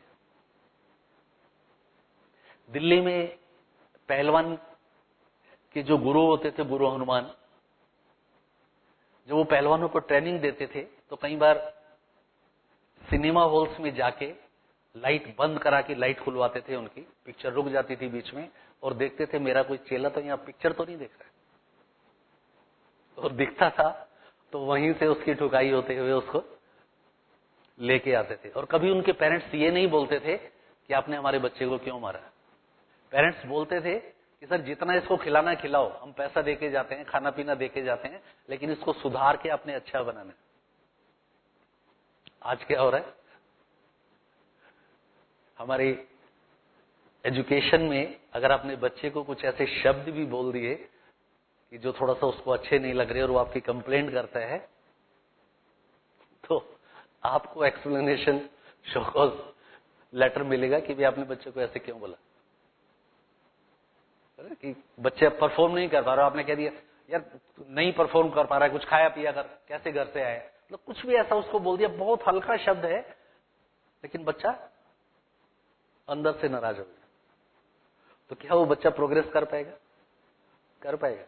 दिल्ली में पहलवान के जो गुरु होते थे, गुरु हनुमान, जब वो पहलवानों को ट्रेनिंग देते थे तो कई बार सिनेमा हॉल्स में जाके लाइट बंद करा के लाइट खुलवाते थे, उनकी पिक्चर रुक जाती थी बीच में, और देखते थे मेरा कोई चेला तो यहाँ पिक्चर तो नहीं देख रहा है, और दिखता था तो वहीं से उसकी ठुकाई होते हुए उसको लेके आते थे। और कभी उनके पेरेंट्स ये नहीं बोलते थे कि आपने हमारे बच्चे को क्यों मारा। पेरेंट्स बोलते थे कि सर जितना इसको खिलाना खिलाओ, हम पैसा देके जाते हैं, खाना पीना देके जाते हैं, लेकिन इसको सुधार के आपने अच्छा बनाना। आज क्या हो रहा है, हमारी एजुकेशन में अगर आपने बच्चे को कुछ ऐसे शब्द भी बोल दिए कि जो थोड़ा सा उसको अच्छे नहीं लग रहे और वो आपकी कंप्लेंट करता है, तो आपको एक्सप्लेनेशन शोकॉज लेटर मिलेगा कि भी आपने बच्चे को ऐसे क्यों बोला। कि बच्चे परफॉर्म नहीं कर पा रहा, आपने कह दिया यार नहीं परफॉर्म कर पा रहा है, कुछ खाया पिया कर, कैसे घर से आए, मतलब कुछ भी ऐसा उसको बोल दिया, बहुत हल्का शब्द है, लेकिन बच्चा अंदर से नाराज हो गया। तो क्या वो बच्चा प्रोग्रेस कर पाएगा? कर पाएगा?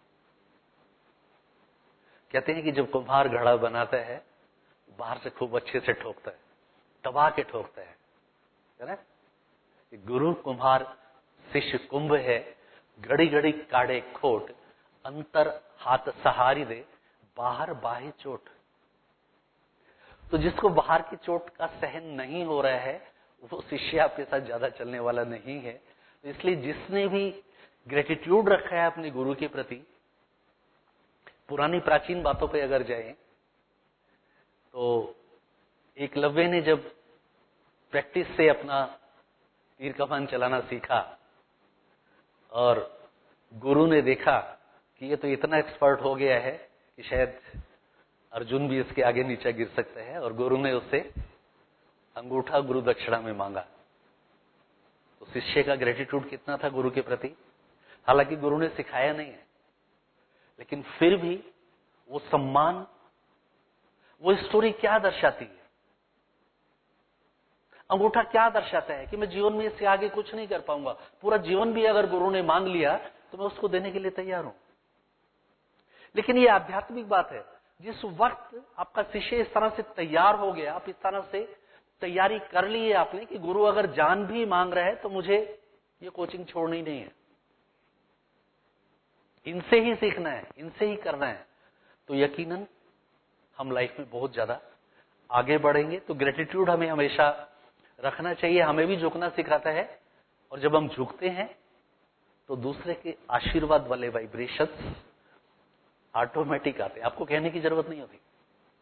कहते हैं कि जब कुम्हार घड़ा बनाता है, बाहर से खूब अच्छे से ठोकता है, दबा के ठोकता है ना। गुरु कुम्हार शिष्य कुंभ है, घड़ी घड़ी काढ़े खोट, अंतर हाथ सहारी दे, बाहर बाही चोट। तो जिसको बाहर की चोट का सहन नहीं हो रहा है, वो शिष्य आपके साथ ज्यादा चलने वाला नहीं है। तो इसलिए जिसने भी ग्रेटिट्यूड रखा है अपने गुरु के प्रति, पुरानी प्राचीन बातों पे अगर जाए तो एकलव्य ने जब प्रैक्टिस से अपना तीर कमान चलाना सीखा और गुरु ने देखा कि ये तो इतना एक्सपर्ट हो गया है कि शायद अर्जुन भी इसके आगे नीचे गिर सकते हैं, और गुरु ने उससे अंगूठा गुरु दक्षिणा में मांगा। तो शिष्य का ग्रेटिट्यूड कितना था गुरु के प्रति। हालांकि गुरु ने सिखाया नहीं है, लेकिन फिर भी वो सम्मान, वो स्टोरी क्या दर्शाती है, अंगूठा क्या दर्शाता है कि मैं जीवन में इससे आगे कुछ नहीं कर पाऊंगा, पूरा जीवन भी अगर गुरु ने मांग लिया तो मैं उसको देने के लिए तैयार हूं। लेकिन ये आध्यात्मिक बात है, जिस वक्त आपका शिष्य इस तरह से तैयार हो गया, आप इस तरह से तैयारी कर ली है आपने कि गुरु अगर जान भी मांग रहा है तो मुझे ये कोचिंग छोड़नी नहीं है, इनसे ही सीखना है, इनसे ही करना है, तो यकीनन हम लाइफ में बहुत ज्यादा आगे बढ़ेंगे। तो ग्रेटिट्यूड हमें हमेशा रखना चाहिए, हमें भी झुकना सिखाता है, और जब हम झुकते हैं तो दूसरे के आशीर्वाद वाले वाइब्रेशंस ऑटोमेटिक आते हैं, आपको कहने की जरूरत नहीं होती।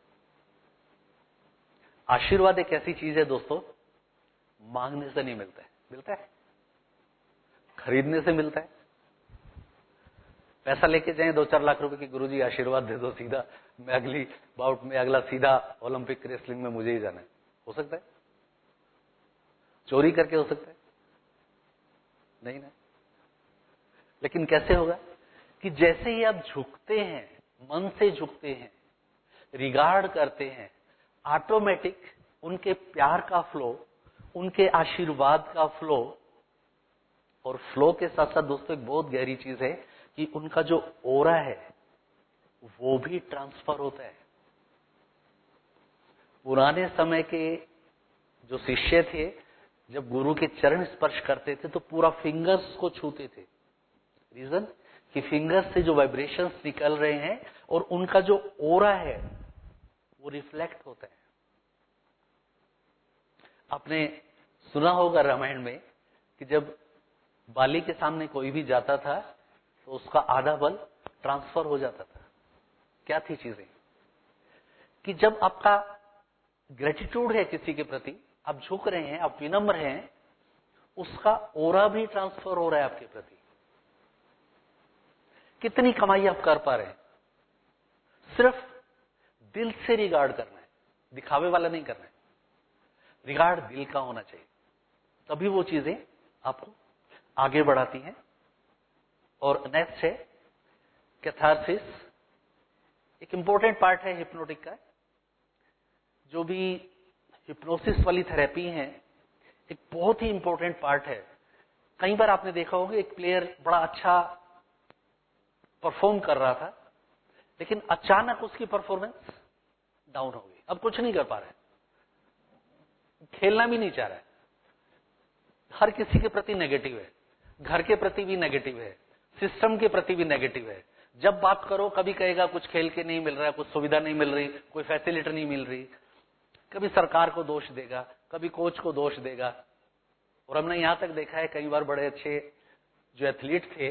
आशीर्वाद एक ऐसी चीज है दोस्तों, मांगने से नहीं मिलता है, मिलता है खरीदने से मिलता है। पैसा लेके जाए 2-4 लाख रुपए की, गुरुजी आशीर्वाद दे दो सीधा, मैं अगली बाउट में अगला सीधा ओलंपिक रेसलिंग में मुझे ही जाना है, हो सकता है? चोरी करके हो सकता है? नहीं ना। लेकिन कैसे होगा कि जैसे ही आप झुकते हैं, मन से झुकते हैं, रिगार्ड करते हैं, ऑटोमेटिक उनके प्यार का फ्लो, उनके आशीर्वाद का फ्लो, और फ्लो के साथ साथ दोस्तों एक बहुत गहरी चीज है कि उनका जो ओरा है वो भी ट्रांसफर होता है। पुराने समय के जो शिष्य थे, जब गुरु के चरण स्पर्श करते थे तो पूरा फिंगर्स को छूते थे, रीजन कि फिंगर्स से जो वाइब्रेशंस निकल रहे हैं और उनका जो ओरा है वो रिफ्लेक्ट होता है। आपने सुना होगा रामायण में कि जब बाली के सामने कोई भी जाता था तो उसका आधा बल ट्रांसफर हो जाता था। क्या थी चीजें कि जब आपका ग्रेटिट्यूड है किसी के प्रति, आप झुक रहे हैं, आप विनम्र हैं, उसका ओरा भी ट्रांसफर हो रहा है आपके प्रति। कितनी कमाई आप कर पा रहे हैं, सिर्फ दिल से रिगार्ड करना है, दिखावे वाला नहीं करना है, रिगार्ड दिल का होना चाहिए, तभी वो चीजें आपको आगे बढ़ाती हैं। और नेक्स्ट है कैथारसिस। एक इंपॉर्टेंट पार्ट है हिप्नोटिक का। जो भी हिप्नोसिस वाली थेरेपी है एक बहुत ही इंपॉर्टेंट पार्ट है। कई बार आपने देखा होगा एक प्लेयर बड़ा अच्छा परफॉर्म कर रहा था, लेकिन अचानक उसकी परफॉर्मेंस डाउन हो गई, अब कुछ नहीं कर पा रहा है, खेलना भी नहीं चाह रहा है, हर किसी के प्रति नेगेटिव है, घर के प्रति भी नेगेटिव है, सिस्टम के प्रति भी नेगेटिव है। जब बात करो कभी कहेगा कुछ खेल के नहीं मिल रहा है, कुछ सुविधा नहीं मिल रही, कोई फैसिलिटी नहीं मिल रही, कभी सरकार को दोष देगा, कभी कोच को दोष देगा। और हमने यहां तक देखा है कई बार बड़े अच्छे जो एथलीट थे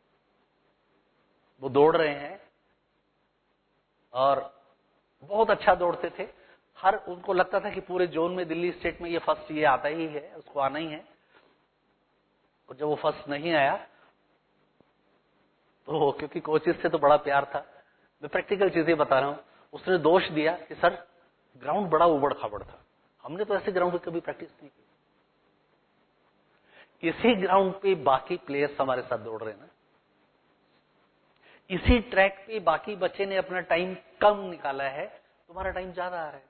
वो दौड़ रहे हैं और बहुत अच्छा दौड़ते थे, हर उनको लगता था कि पूरे जोन में दिल्ली स्टेट में ये फर्स्ट ये आता ही है, उसको आना ही है। और जब वो फर्स्ट नहीं आया तो क्योंकि कोचेस से तो बड़ा प्यार था, मैं प्रैक्टिकल चीजें बता रहा हूं, उसने दोष दिया कि सर ग्राउंड बड़ा उबड़ खाबड़ था, हमने तो ऐसे ग्राउंड पे कभी प्रैक्टिस नहीं की। इसी ग्राउंड पे बाकी प्लेयर्स हमारे साथ दौड़ रहे हैं ना, इसी ट्रैक पे बाकी बच्चे ने अपना टाइम कम निकाला है, तुम्हारा टाइम ज्यादा आ रहा है।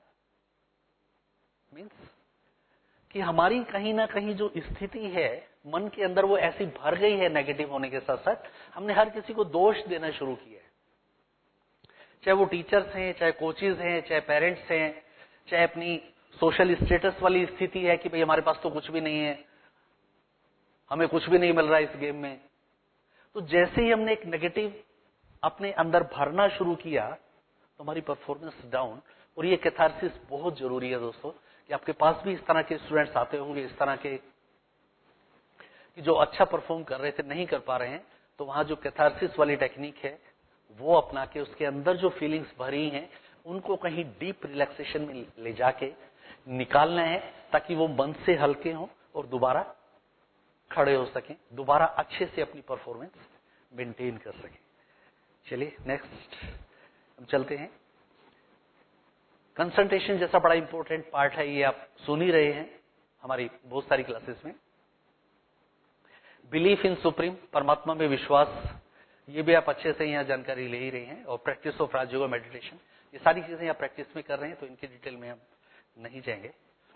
मीन्स कि हमारी कहीं ना कहीं जो स्थिति है मन के अंदर वो ऐसी भर गई है नेगेटिव होने के साथ साथ, हमने हर किसी को दोष देना शुरू किया है, चाहे वो टीचर्स हैं, चाहे कोचेज हैं, चाहे पेरेंट्स हैं, चाहे अपनी सोशल स्टेटस वाली स्थिति है कि भाई हमारे पास तो कुछ भी नहीं है, हमें कुछ भी नहीं मिल रहा है इस गेम में। तो जैसे ही हमने एक नेगेटिव अपने अंदर भरना शुरू किया तो हमारी परफॉर्मेंस डाउन। और ये कैथारसिस बहुत जरूरी है दोस्तों, कि आपके पास भी इस तरह के स्टूडेंट्स आते होंगे, इस तरह के कि जो अच्छा परफॉर्म कर रहे थे नहीं कर पा रहे हैं, तो वहां जो कैथारसिस वाली टेक्निक है वो अपना के उसके अंदर जो फीलिंग्स भरी हैं उनको कहीं डीप रिलैक्सेशन में ले जाके निकालना है, ताकि वो मन से हल्के हों और दोबारा खड़े हो सकें, दोबारा अच्छे से अपनी परफॉर्मेंस मेंटेन कर सकें। चलिए नेक्स्ट हम चलते हैं। कंसंट्रेशन जैसा बड़ा इंपॉर्टेंट पार्ट है, ये आप सुन ही रहे हैं हमारी बहुत सारी क्लासेस में। बिलीफ इन सुप्रीम, परमात्मा में विश्वास, ये भी आप अच्छे से यहाँ जानकारी ले ही रहे हैं। और प्रैक्टिस ऑफ राजयोग मेडिटेशन, ये सारी चीजें आप प्रैक्टिस में कर रहे हैं, तो इनकी डिटेल में हम नहीं जाएंगे।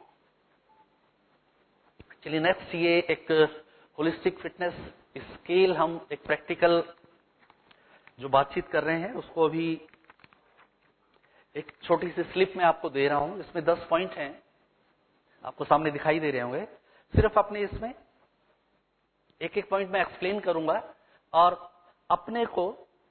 चलिए नेक्स्ट, ये एक होलिस्टिक फिटनेस स्केल, हम एक प्रैक्टिकल जो बातचीत कर रहे हैं उसको अभी एक छोटी सी स्लिप में आपको दे रहा हूं। इसमें 10 पॉइंट हैं, आपको सामने दिखाई दे रहे होंगे। सिर्फ अपने इसमें एक एक पॉइंट में एक्सप्लेन करूंगा और अपने को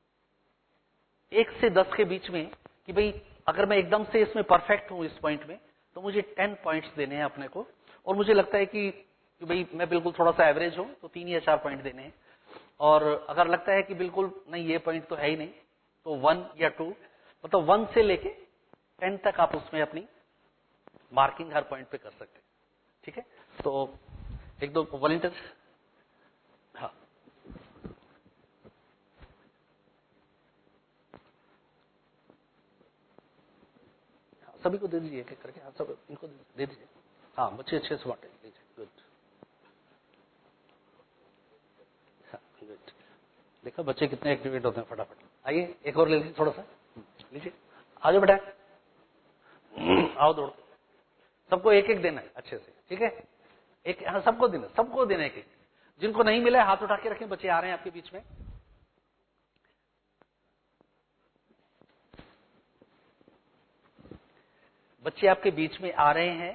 1 से 10 के बीच में कि भाई अगर मैं एकदम से इसमें परफेक्ट हूं इस पॉइंट में तो मुझे 10 पॉइंट्स देने हैं अपने को। और मुझे लगता है कि भाई मैं बिल्कुल थोड़ा सा एवरेज हूं तो 3 या 4 पॉइंट देने हैं। और अगर लगता है कि बिल्कुल नहीं ये पॉइंट तो है ही नहीं तो 1 या 2, मतलब 1 से लेके 10 तक आप उसमें अपनी मार्किंग हर पॉइंट पे कर सकते हैं। ठीक है, तो एक दो वॉलंटियर, हाँ सभी को दे दीजिए एक एक करके, हाँ सब इनको दे दीजिए। हाँ बच्चे अच्छे से बांटे लीजिए, गुड। हाँ गुड, देखो बच्चे कितने एक्टिवेट होते हैं फटाफट। आइए एक और ले लीजिए, थोड़ा सा लीजिए, आ जाओ बेटा, आओ दौड़। सबको एक एक देना है अच्छे से, ठीक है, एक, हाँ सबको देना एक एक। जिनको नहीं मिला हाथ उठा के रखें, बच्चे आ रहे हैं आपके बीच में। बच्चे आपके बीच में आ रहे हैं,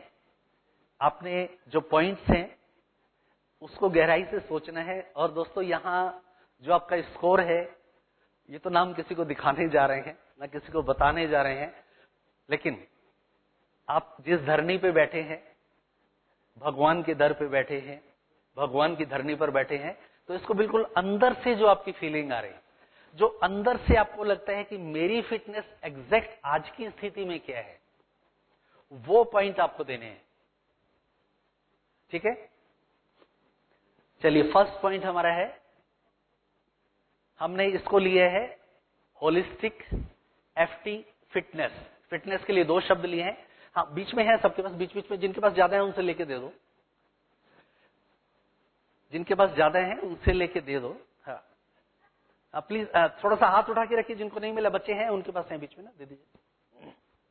आपने जो पॉइंट्स हैं उसको गहराई से सोचना है। और दोस्तों यहाँ जो आपका स्कोर है, ये तो नाम किसी को दिखाने जा रहे हैं, ना किसी को बताने जा रहे हैं, लेकिन आप जिस धरनी पे बैठे हैं, भगवान के दर पे बैठे हैं, भगवान की धरनी पर बैठे हैं, तो इसको बिल्कुल अंदर से जो आपकी फीलिंग आ रही है, जो अंदर से आपको लगता है कि मेरी फिटनेस एग्जैक्ट आज की स्थिति में क्या है, वो पॉइंट आपको देने हैं। ठीक है, चलिए फर्स्ट पॉइंट हमारा है, हमने इसको लिए है होलिस्टिक एफटी फिटनेस। फिटनेस के लिए 2 शब्द लिए हैं। हाँ, बीच में है सबके पास, बीच बीच में जिनके पास ज्यादा है उनसे लेके दे दो, जिनके पास ज्यादा है उनसे लेके दे दो। हाँ प्लीज थोड़ा सा हाथ उठा के रखिए, जिनको नहीं मिला, बच्चे हैं उनके पास है बीच में ना, दे दीजिए।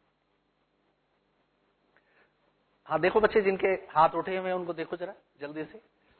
हाँ देखो बच्चे जिनके हाथ उठे हुए हैं उनको देखो जरा जल्दी से।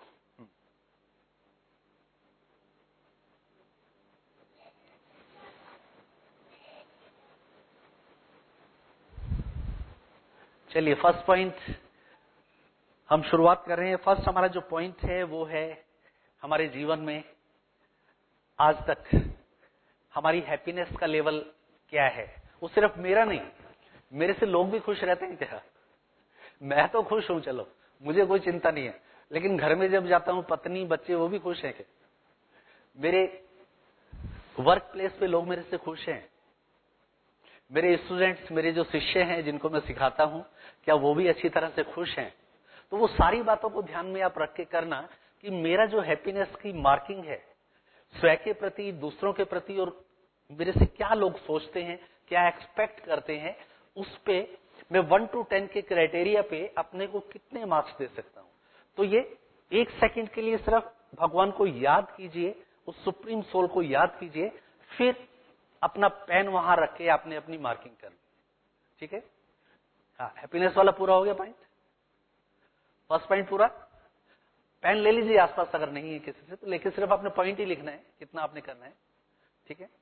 चलिए फर्स्ट पॉइंट हम शुरुआत कर रहे हैं। फर्स्ट हमारा जो पॉइंट है वो है, हमारे जीवन में आज तक हमारी हैप्पीनेस का लेवल क्या है। वो सिर्फ मेरा नहीं, मेरे से लोग भी खुश रहते हैं क्या? मैं तो खुश हूं, चलो मुझे कोई चिंता नहीं है, लेकिन घर में जब जाता हूं पत्नी बच्चे वो भी खुश हैं क्या? मेरे वर्क प्लेस पे लोग मेरे से खुश हैं? मेरे स्टूडेंट्स, मेरे जो शिष्य हैं जिनको मैं सिखाता हूं, क्या वो भी अच्छी तरह से खुश हैं? तो वो सारी बातों को ध्यान में आप रख के करना कि मेरा जो हैप्पीनेस की मार्किंग है, स्वयं के प्रति, दूसरों के प्रति, और मेरे से क्या लोग सोचते हैं, क्या एक्सपेक्ट करते हैं, उस पे मैं 1 to 10 के क्राइटेरिया पे अपने को कितने मार्क्स दे सकता हूं। तो ये 1 सेकंड के लिए सिर्फ भगवान को याद कीजिए, उस सुप्रीम सोल को याद कीजिए, फिर अपना पेन वहां रख के आपने अपनी मार्किंग कर ली। ठीक है, हाँ हैप्पीनेस वाला पूरा हो गया पॉइंट, फर्स्ट पॉइंट पूरा। पेन ले लीजिए आसपास, अगर नहीं है किसी से तो, लेकिन सिर्फ आपने पॉइंट ही लिखना है, कितना आपने करना है। ठीक है,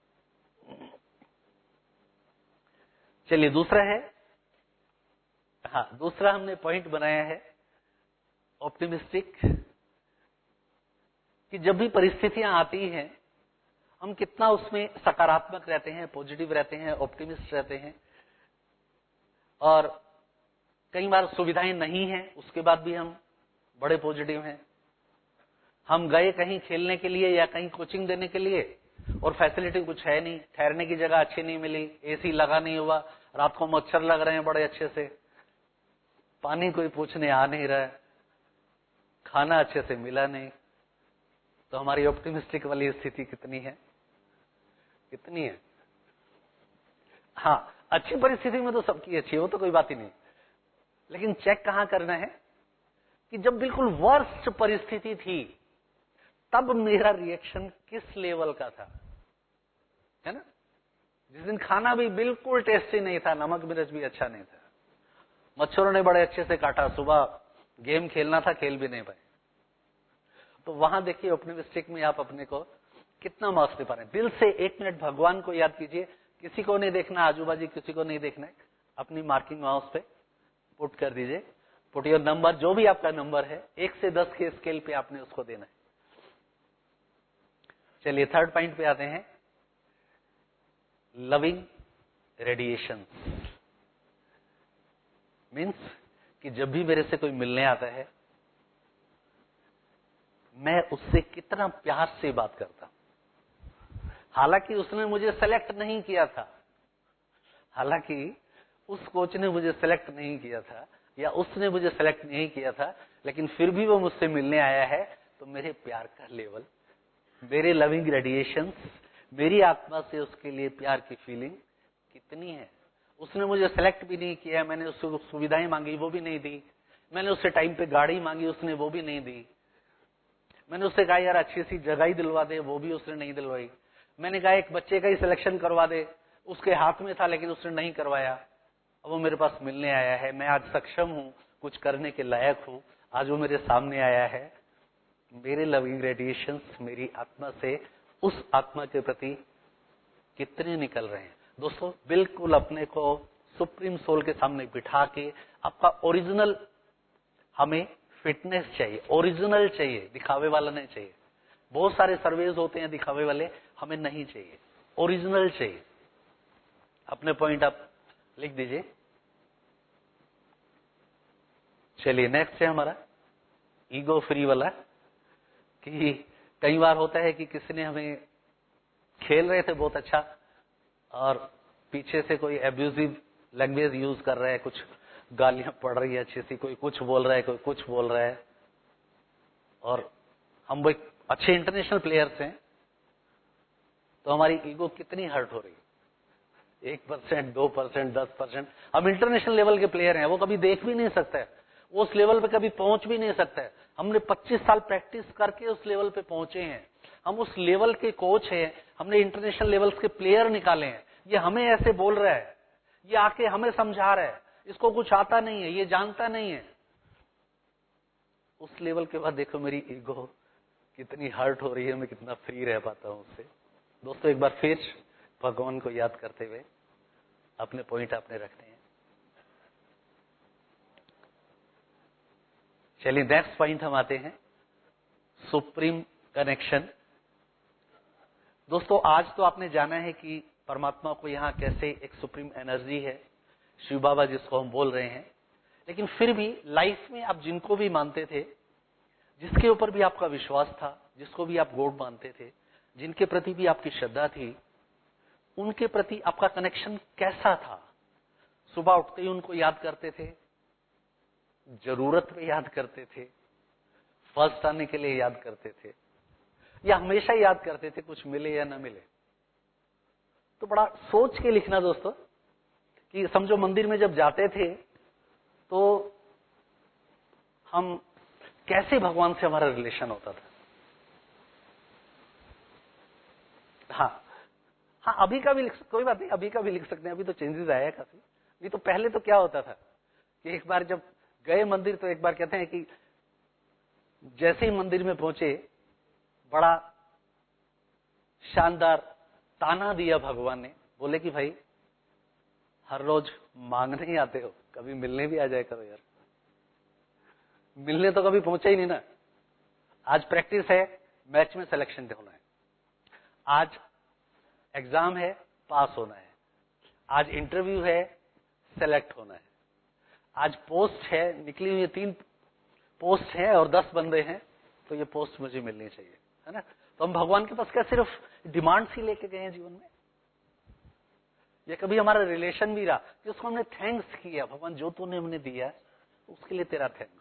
चलिए दूसरा है, हाँ दूसरा हमने पॉइंट बनाया है ऑप्टिमिस्टिक, कि जब भी परिस्थितियां आती हैं हम कितना उसमें सकारात्मक रहते हैं, पॉजिटिव रहते हैं, ऑप्टिमिस्ट रहते हैं। और कई बार सुविधाएं नहीं हैं, उसके बाद भी हम बड़े पॉजिटिव हैं। हम गए कहीं खेलने के लिए या कहीं कोचिंग देने के लिए और फैसिलिटी कुछ है नहीं, ठहरने की जगह अच्छी नहीं मिली, एसी लगा नहीं हुआ, रात को मच्छर लग रहे हैं बड़े अच्छे से, पानी कोई पूछने आ नहीं रहा है, खाना अच्छे से मिला नहीं, तो हमारी ऑप्टिमिस्टिक वाली स्थिति कितनी है, कितनी है? हाँ अच्छी परिस्थिति में तो सबकी अच्छी है, वो तो कोई बात ही नहीं, लेकिन चेक कहां करना है कि जब बिल्कुल वर्स्ट परिस्थिति थी तब मेरा रिएक्शन किस लेवल का था, है ना? जिस दिन खाना भी बिल्कुल टेस्टी नहीं था, नमक मिर्च भी अच्छा नहीं था, मच्छरों ने बड़े अच्छे से काटा, सुबह गेम खेलना था खेल भी नहीं पाए, तो वहां देखिए ऑप्टिमिस्टिक में आप अपने को कितना मार्क्स दे पा रहे हैं। दिल से 1 मिनट भगवान को याद कीजिए, किसी को नहीं देखना, आजू बाजू किसी को नहीं देखना है, अपनी मार्किंग वहां उस पे पुट कर दीजिए, पुट योर नंबर, जो भी आपका नंबर है 1 से 10 के स्केल पे आपने उसको देना है। चलिए थर्ड पॉइंट पे आते हैं, लविंग रेडिएशन। मीन्स कि जब भी मेरे से कोई मिलने आता है मैं उससे कितना प्यार से बात करता हूं। हालांकि उसने मुझे सेलेक्ट नहीं किया था, हालांकि उस कोच ने मुझे सेलेक्ट नहीं किया था या उसने मुझे सेलेक्ट नहीं किया था, लेकिन फिर भी वो मुझसे मिलने आया है, तो मेरे प्यार का लेवल, मेरे लविंग रेडिएशंस, मेरी आत्मा से उसके लिए प्यार की फीलिंग कितनी है। उसने मुझे सेलेक्ट भी नहीं किया, मैंने उससे सुविधाएं मांगी वो भी नहीं दी, मैंने उससे टाइम पे गाड़ी मांगी उसने वो भी नहीं दी, मैंने उससे कहा यार अच्छी सी जगह ही दिलवा दे, वो भी उसने नहीं दिलवाई, मैंने कहा एक बच्चे का ही सिलेक्शन करवा दे, उसके हाथ में था लेकिन उसने नहीं करवाया। अब वो मेरे पास मिलने आया है, मैं आज सक्षम हूं, कुछ करने के लायक हूं, आज वो मेरे सामने आया है, मेरे लविंग रेडिएशंस मेरी आत्मा से उस आत्मा के प्रति कितने निकल रहे हैं। दोस्तों बिल्कुल अपने को सुप्रीम सोल के सामने बिठा के आपका ओरिजिनल, हमें फिटनेस चाहिए, ओरिजिनल चाहिए, दिखावे वाला नहीं चाहिए। बहुत सारे सर्वेज होते हैं दिखावे वाले, हमें नहीं चाहिए, ओरिजिनल चाहिए। अपने पॉइंट आप लिख दीजिए। चलिए नेक्स्ट है हमारा ईगो फ्री वाला, कि कई बार होता है कि किसी ने हमें, खेल रहे थे बहुत अच्छा और पीछे से कोई एब्यूजिव लैंग्वेज यूज कर रहा है, कुछ गालियां पड़ रही है अच्छी सी, कोई कुछ बोल रहा है, कोई कुछ बोल रहा है, और हम वो अच्छे इंटरनेशनल प्लेयर्स हैं, तो हमारी ईगो कितनी हर्ट हो रही है। 1%, 2%, 10%। हम इंटरनेशनल लेवल के प्लेयर हैं, वो कभी देख भी नहीं सकता है, वो उस लेवल पे कभी पहुंच भी नहीं सकता है। हमने 25 साल प्रैक्टिस करके उस लेवल पे पहुंचे हैं, हम उस लेवल के कोच हैं, हमने इंटरनेशनल लेवल्स के प्लेयर निकाले हैं। ये हमें ऐसे बोल रहा है, ये आके हमें समझा रहा है, इसको कुछ आता नहीं है, ये जानता नहीं है। उस लेवल के बाद देखो मेरी ईगो कितनी हर्ट हो रही है, मैं कितना फ्री रह पाता हूं उससे। दोस्तों एक बार फिर भगवान को याद करते हुए अपने पॉइंट अपने रखते हैं। चलिए नेक्स्ट पॉइंट हम आते हैं, सुप्रीम कनेक्शन। दोस्तों आज तो आपने जाना है कि परमात्मा को यहाँ कैसे एक सुप्रीम एनर्जी है, शिव बाबा जिसको हम बोल रहे हैं, लेकिन फिर भी लाइफ में आप जिनको भी मानते थे, जिसके ऊपर भी आपका विश्वास था, जिसको भी आप गॉड मानते थे, जिनके प्रति भी आपकी श्रद्धा थी, उनके प्रति आपका कनेक्शन कैसा था? सुबह उठते ही उनको याद करते थे, जरूरत में याद करते थे, फर्स्ट आने के लिए याद करते थे, या हमेशा याद करते थे कुछ मिले या ना मिले? तो बड़ा सोच के लिखना दोस्तों, कि समझो मंदिर में जब जाते थे तो हम कैसे भगवान से हमारा रिलेशन होता था। हाँ अभी का भी लिख, कोई बात नहीं, अभी का भी लिख सकते हैं, अभी तो चेंजेस आया है काफी। नहीं तो पहले तो क्या होता था कि एक बार जब गए मंदिर तो एक बार कहते हैं कि जैसे ही मंदिर में पहुंचे, बड़ा शानदार ताना दिया भगवान ने, बोले कि भाई हर रोज मांगने ही आते हो, कभी मिलने भी आ जाए करो यार। मिलने तो कभी पहुंचे ही नहीं ना। आज प्रैक्टिस है, मैच में सिलेक्शन होना है, आज एग्जाम है, पास होना है, आज इंटरव्यू है, सेलेक्ट होना है, आज पोस्ट है, निकली हुई 3 पोस्ट है और 10 बंदे हैं, तो ये पोस्ट मुझे मिलनी चाहिए, है ना। तो हम भगवान के पास क्या सिर्फ डिमांड्स ही लेके गए हैं जीवन में? ये कभी हमारा रिलेशन भी रहा कि उसको हमने थैंक्स किया, भगवान जो तूने हमने दिया उसके लिए तेरा थैंक्स,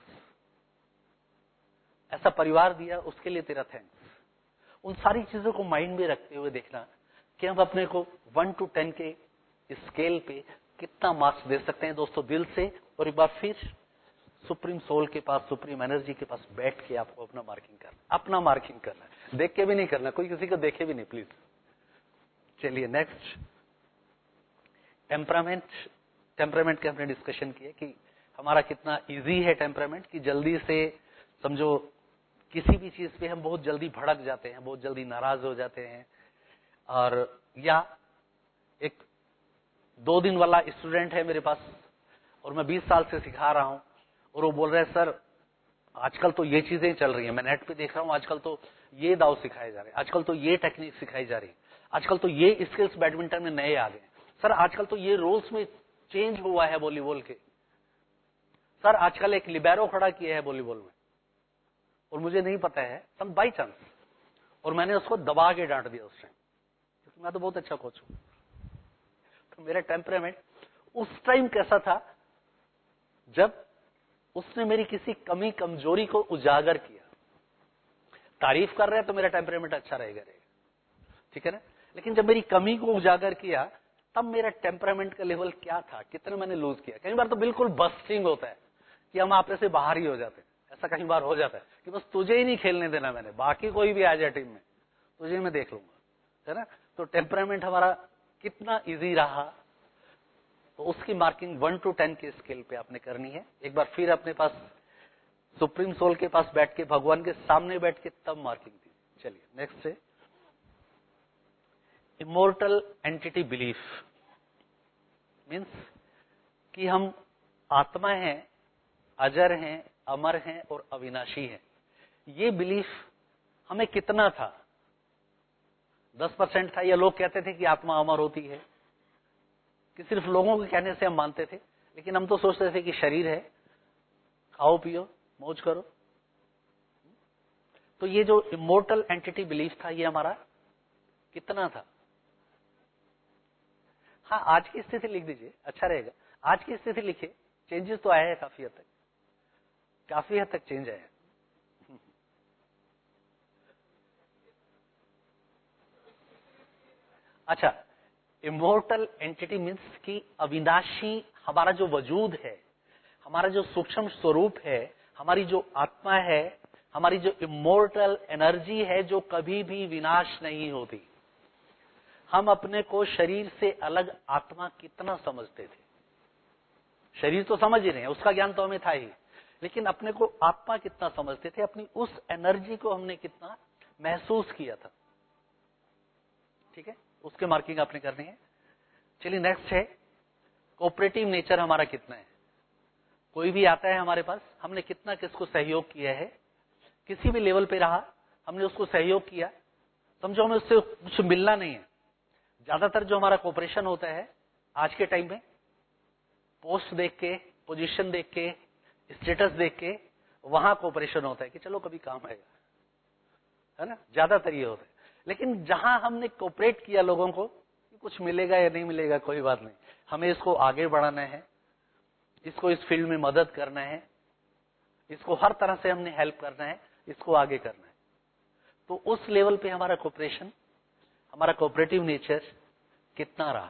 ऐसा परिवार दिया उसके लिए तेरा थैंक्स। उन सारी चीजों को माइंड में रखते हुए देखना कि हम अपने को 1 to 10 के स्केल पे कितना मार्क्स दे सकते हैं दोस्तों, दिल से। और एक बार फिर सुप्रीम सोल के पास, सुप्रीम एनर्जी के पास बैठ के आपको अपना मार्किंग करना, अपना मार्किंग करना, देख के भी नहीं करना, कोई किसी को देखे भी नहीं प्लीज। चलिए नेक्स्ट, टेम्परामेंट। टेम्परामेंट के हमने डिस्कशन किया कि हमारा कितना इजी है टेम्परामेंट, कि जल्दी से समझो किसी भी चीज पे हम बहुत जल्दी भड़क जाते हैं, बहुत जल्दी नाराज हो जाते हैं। और या एक 2 दिन वाला स्टूडेंट है मेरे पास और मैं 20 साल से सिखा रहा हूं, और वो बोल रहा है सर आजकल तो ये चीजें चल रही है, मैं नेट पे देख रहा हूं, आजकल तो ये दाव सिखाए जा रहे हैं, आजकल तो ये टेक्निक सिखाई जा रही है, आजकल तो ये स्किल्स बैडमिंटन में नए आ गए, सर आजकल तो ये रोल्स में चेंज हुआ है वॉलीबॉल के, सर आजकल एक लिबेरो खड़ा किया है वॉलीबॉल में और मुझे नहीं पता है, सम बाई चांस, और मैंने उसको दबा के डांट दिया उस टाइम, क्योंकि मैं तो बहुत अच्छा कोच हूं। तो मेरा टेम्परामेंट उस टाइम कैसा था जब उसने मेरी किसी कमी कमजोरी को उजागर किया। तारीफ कर रहे हैं तो मेरा टेम्परामेंट अच्छा रहेगा, ठीक है ना। लेकिन जब मेरी कमी को उजागर किया तब मेरा टेम्परामेंट का लेवल क्या था, कितना मैंने लूज किया। कई बार तो बिल्कुल बस्टिंग होता है कि हम आपस से बाहर ही हो जाते हैं, ऐसा कई बार हो जाता है कि बस तुझे ही नहीं खेलने देना मैंने, बाकी कोई भी आ जाए टीम में तुझे मैं देख लूंगा, है ना। तो टेम्परामेंट हमारा कितना इजी रहा, तो उसकी मार्किंग 1 to 10 के स्केल पे आपने करनी है। एक बार फिर अपने पास सुप्रीम सोल के पास बैठ के, भगवान के सामने बैठ के तब मार्किंग दी। चलिए नेक्स्ट है इमोर्टल एंटिटी बिलीफ। मीन्स कि हम आत्मा हैं, अजर हैं, अमर हैं और अविनाशी हैं। ये बिलीफ हमें कितना था? 10% था, या लोग कहते थे कि आत्मा अमर होती है, कि सिर्फ लोगों के कहने से हम मानते थे, लेकिन हम तो सोचते थे कि शरीर है, खाओ पियो मौज करो। तो ये जो इमोर्टल एंटिटी बिलीफ था, ये हमारा कितना था? हाँ, आज की स्थिति लिख दीजिए, अच्छा रहेगा। आज की स्थिति लिखिए, चेंजेस तो आया है काफी हद तक चेंज आया है। अच्छा, इमोर्टल एंटिटी मीन्स कि अविनाशी हमारा जो वजूद है, हमारा जो सूक्ष्म स्वरूप है, हमारी जो आत्मा है, हमारी जो इमोर्टल एनर्जी है, जो कभी भी विनाश नहीं होती। हम अपने को शरीर से अलग आत्मा कितना समझते थे? शरीर तो समझ ही रहे हैं, उसका ज्ञान तो हमें था ही, लेकिन अपने को आत्मा कितना समझते थे? अपनी उस एनर्जी को हमने कितना महसूस किया था? ठीक है, उसके मार्किंग आपने करनी है। चलिए नेक्स्ट है, कोऑपरेटिव नेचर हमारा कितना है? कोई भी आता है हमारे पास, हमने कितना किसको सहयोग किया है? किसी भी लेवल पे रहा, हमने उसको सहयोग किया। समझो हमें उससे कुछ मिलना नहीं है। ज्यादातर जो हमारा कोऑपरेशन होता है आज के टाइम में, पोस्ट देख के, पोजीशन देख के, स्टेटस देख के, वहां कोऑपरेशन होता है कि चलो कभी काम आएगा, है ना? ज्यादातर ये होता है। लेकिन जहां हमने कोऑपरेट किया लोगों को, कुछ मिलेगा या नहीं मिलेगा कोई बात नहीं, हमें इसको आगे बढ़ाना है, इसको इस फील्ड में मदद करना है, इसको हर तरह से हमने हेल्प करना है, इसको आगे करना है। तो उस लेवल पे हमारा कोऑपरेशन, हमारा कोऑपरेटिव नेचर कितना रहा?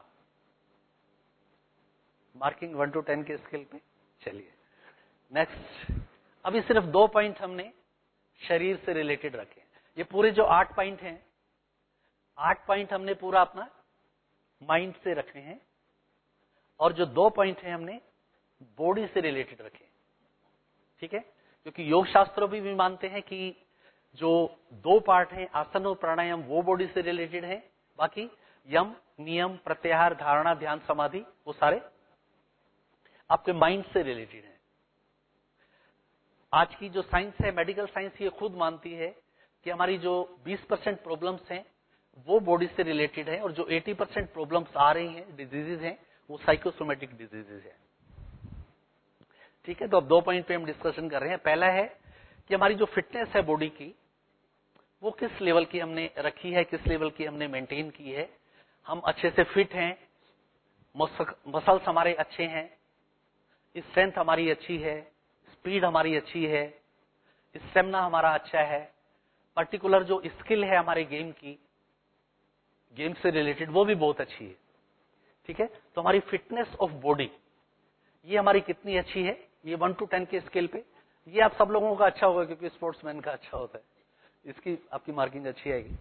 मार्किंग 1 to 10 के स्केल पे। चलिए नेक्स्ट, अभी सिर्फ 2 पॉइंट हमने शरीर से रिलेटेड रखे। ये पूरे जो 8 पॉइंट हैं, 8 पॉइंट हमने पूरा अपना माइंड से रखे हैं, और जो 2 पॉइंट हैं हमने बॉडी से रिलेटेड रखे। ठीक है, क्योंकि योग शास्त्रों भी मानते हैं कि जो 2 पार्ट हैं, आसन और प्राणायाम, वो बॉडी से रिलेटेड है। बाकी यम, नियम, प्रत्याहार, धारणा, ध्यान, समाधि, वो सारे आपके माइंड से रिलेटेड है। आज की जो साइंस है, मेडिकल साइंस, ये खुद मानती है कि हमारी जो 20% प्रॉब्लम्स हैं वो बॉडी से रिलेटेड है, और जो 80% प्रॉब्लम्स आ रही हैं, डिजीजेज हैं, वो साइकोसोमेटिक डिजीजेज है। ठीक है, तो अब 2 पॉइंट पे हम डिस्कशन कर रहे हैं। पहला है कि हमारी जो फिटनेस है बॉडी की, वो किस लेवल की हमने रखी है, किस लेवल की हमने मेंटेन की है। हम अच्छे से फिट हैं, मसल्स हमारे अच्छे हैं, स्ट्रेंथ हमारी अच्छी है, स्पीड हमारी अच्छी है, स्टेमिना हमारा अच्छा है, पर्टिकुलर जो स्किल है हमारे गेम की, गेम से रिलेटेड, वो भी बहुत अच्छी है। ठीक है, तो हमारी फिटनेस ऑफ बॉडी ये हमारी कितनी अच्छी है? ये 1 to 10 के स्केल पे, ये आप सब लोगों का अच्छा होगा क्योंकि स्पोर्ट्समैन का अच्छा होता है, इसकी आपकी मार्किंग अच्छी आएगी।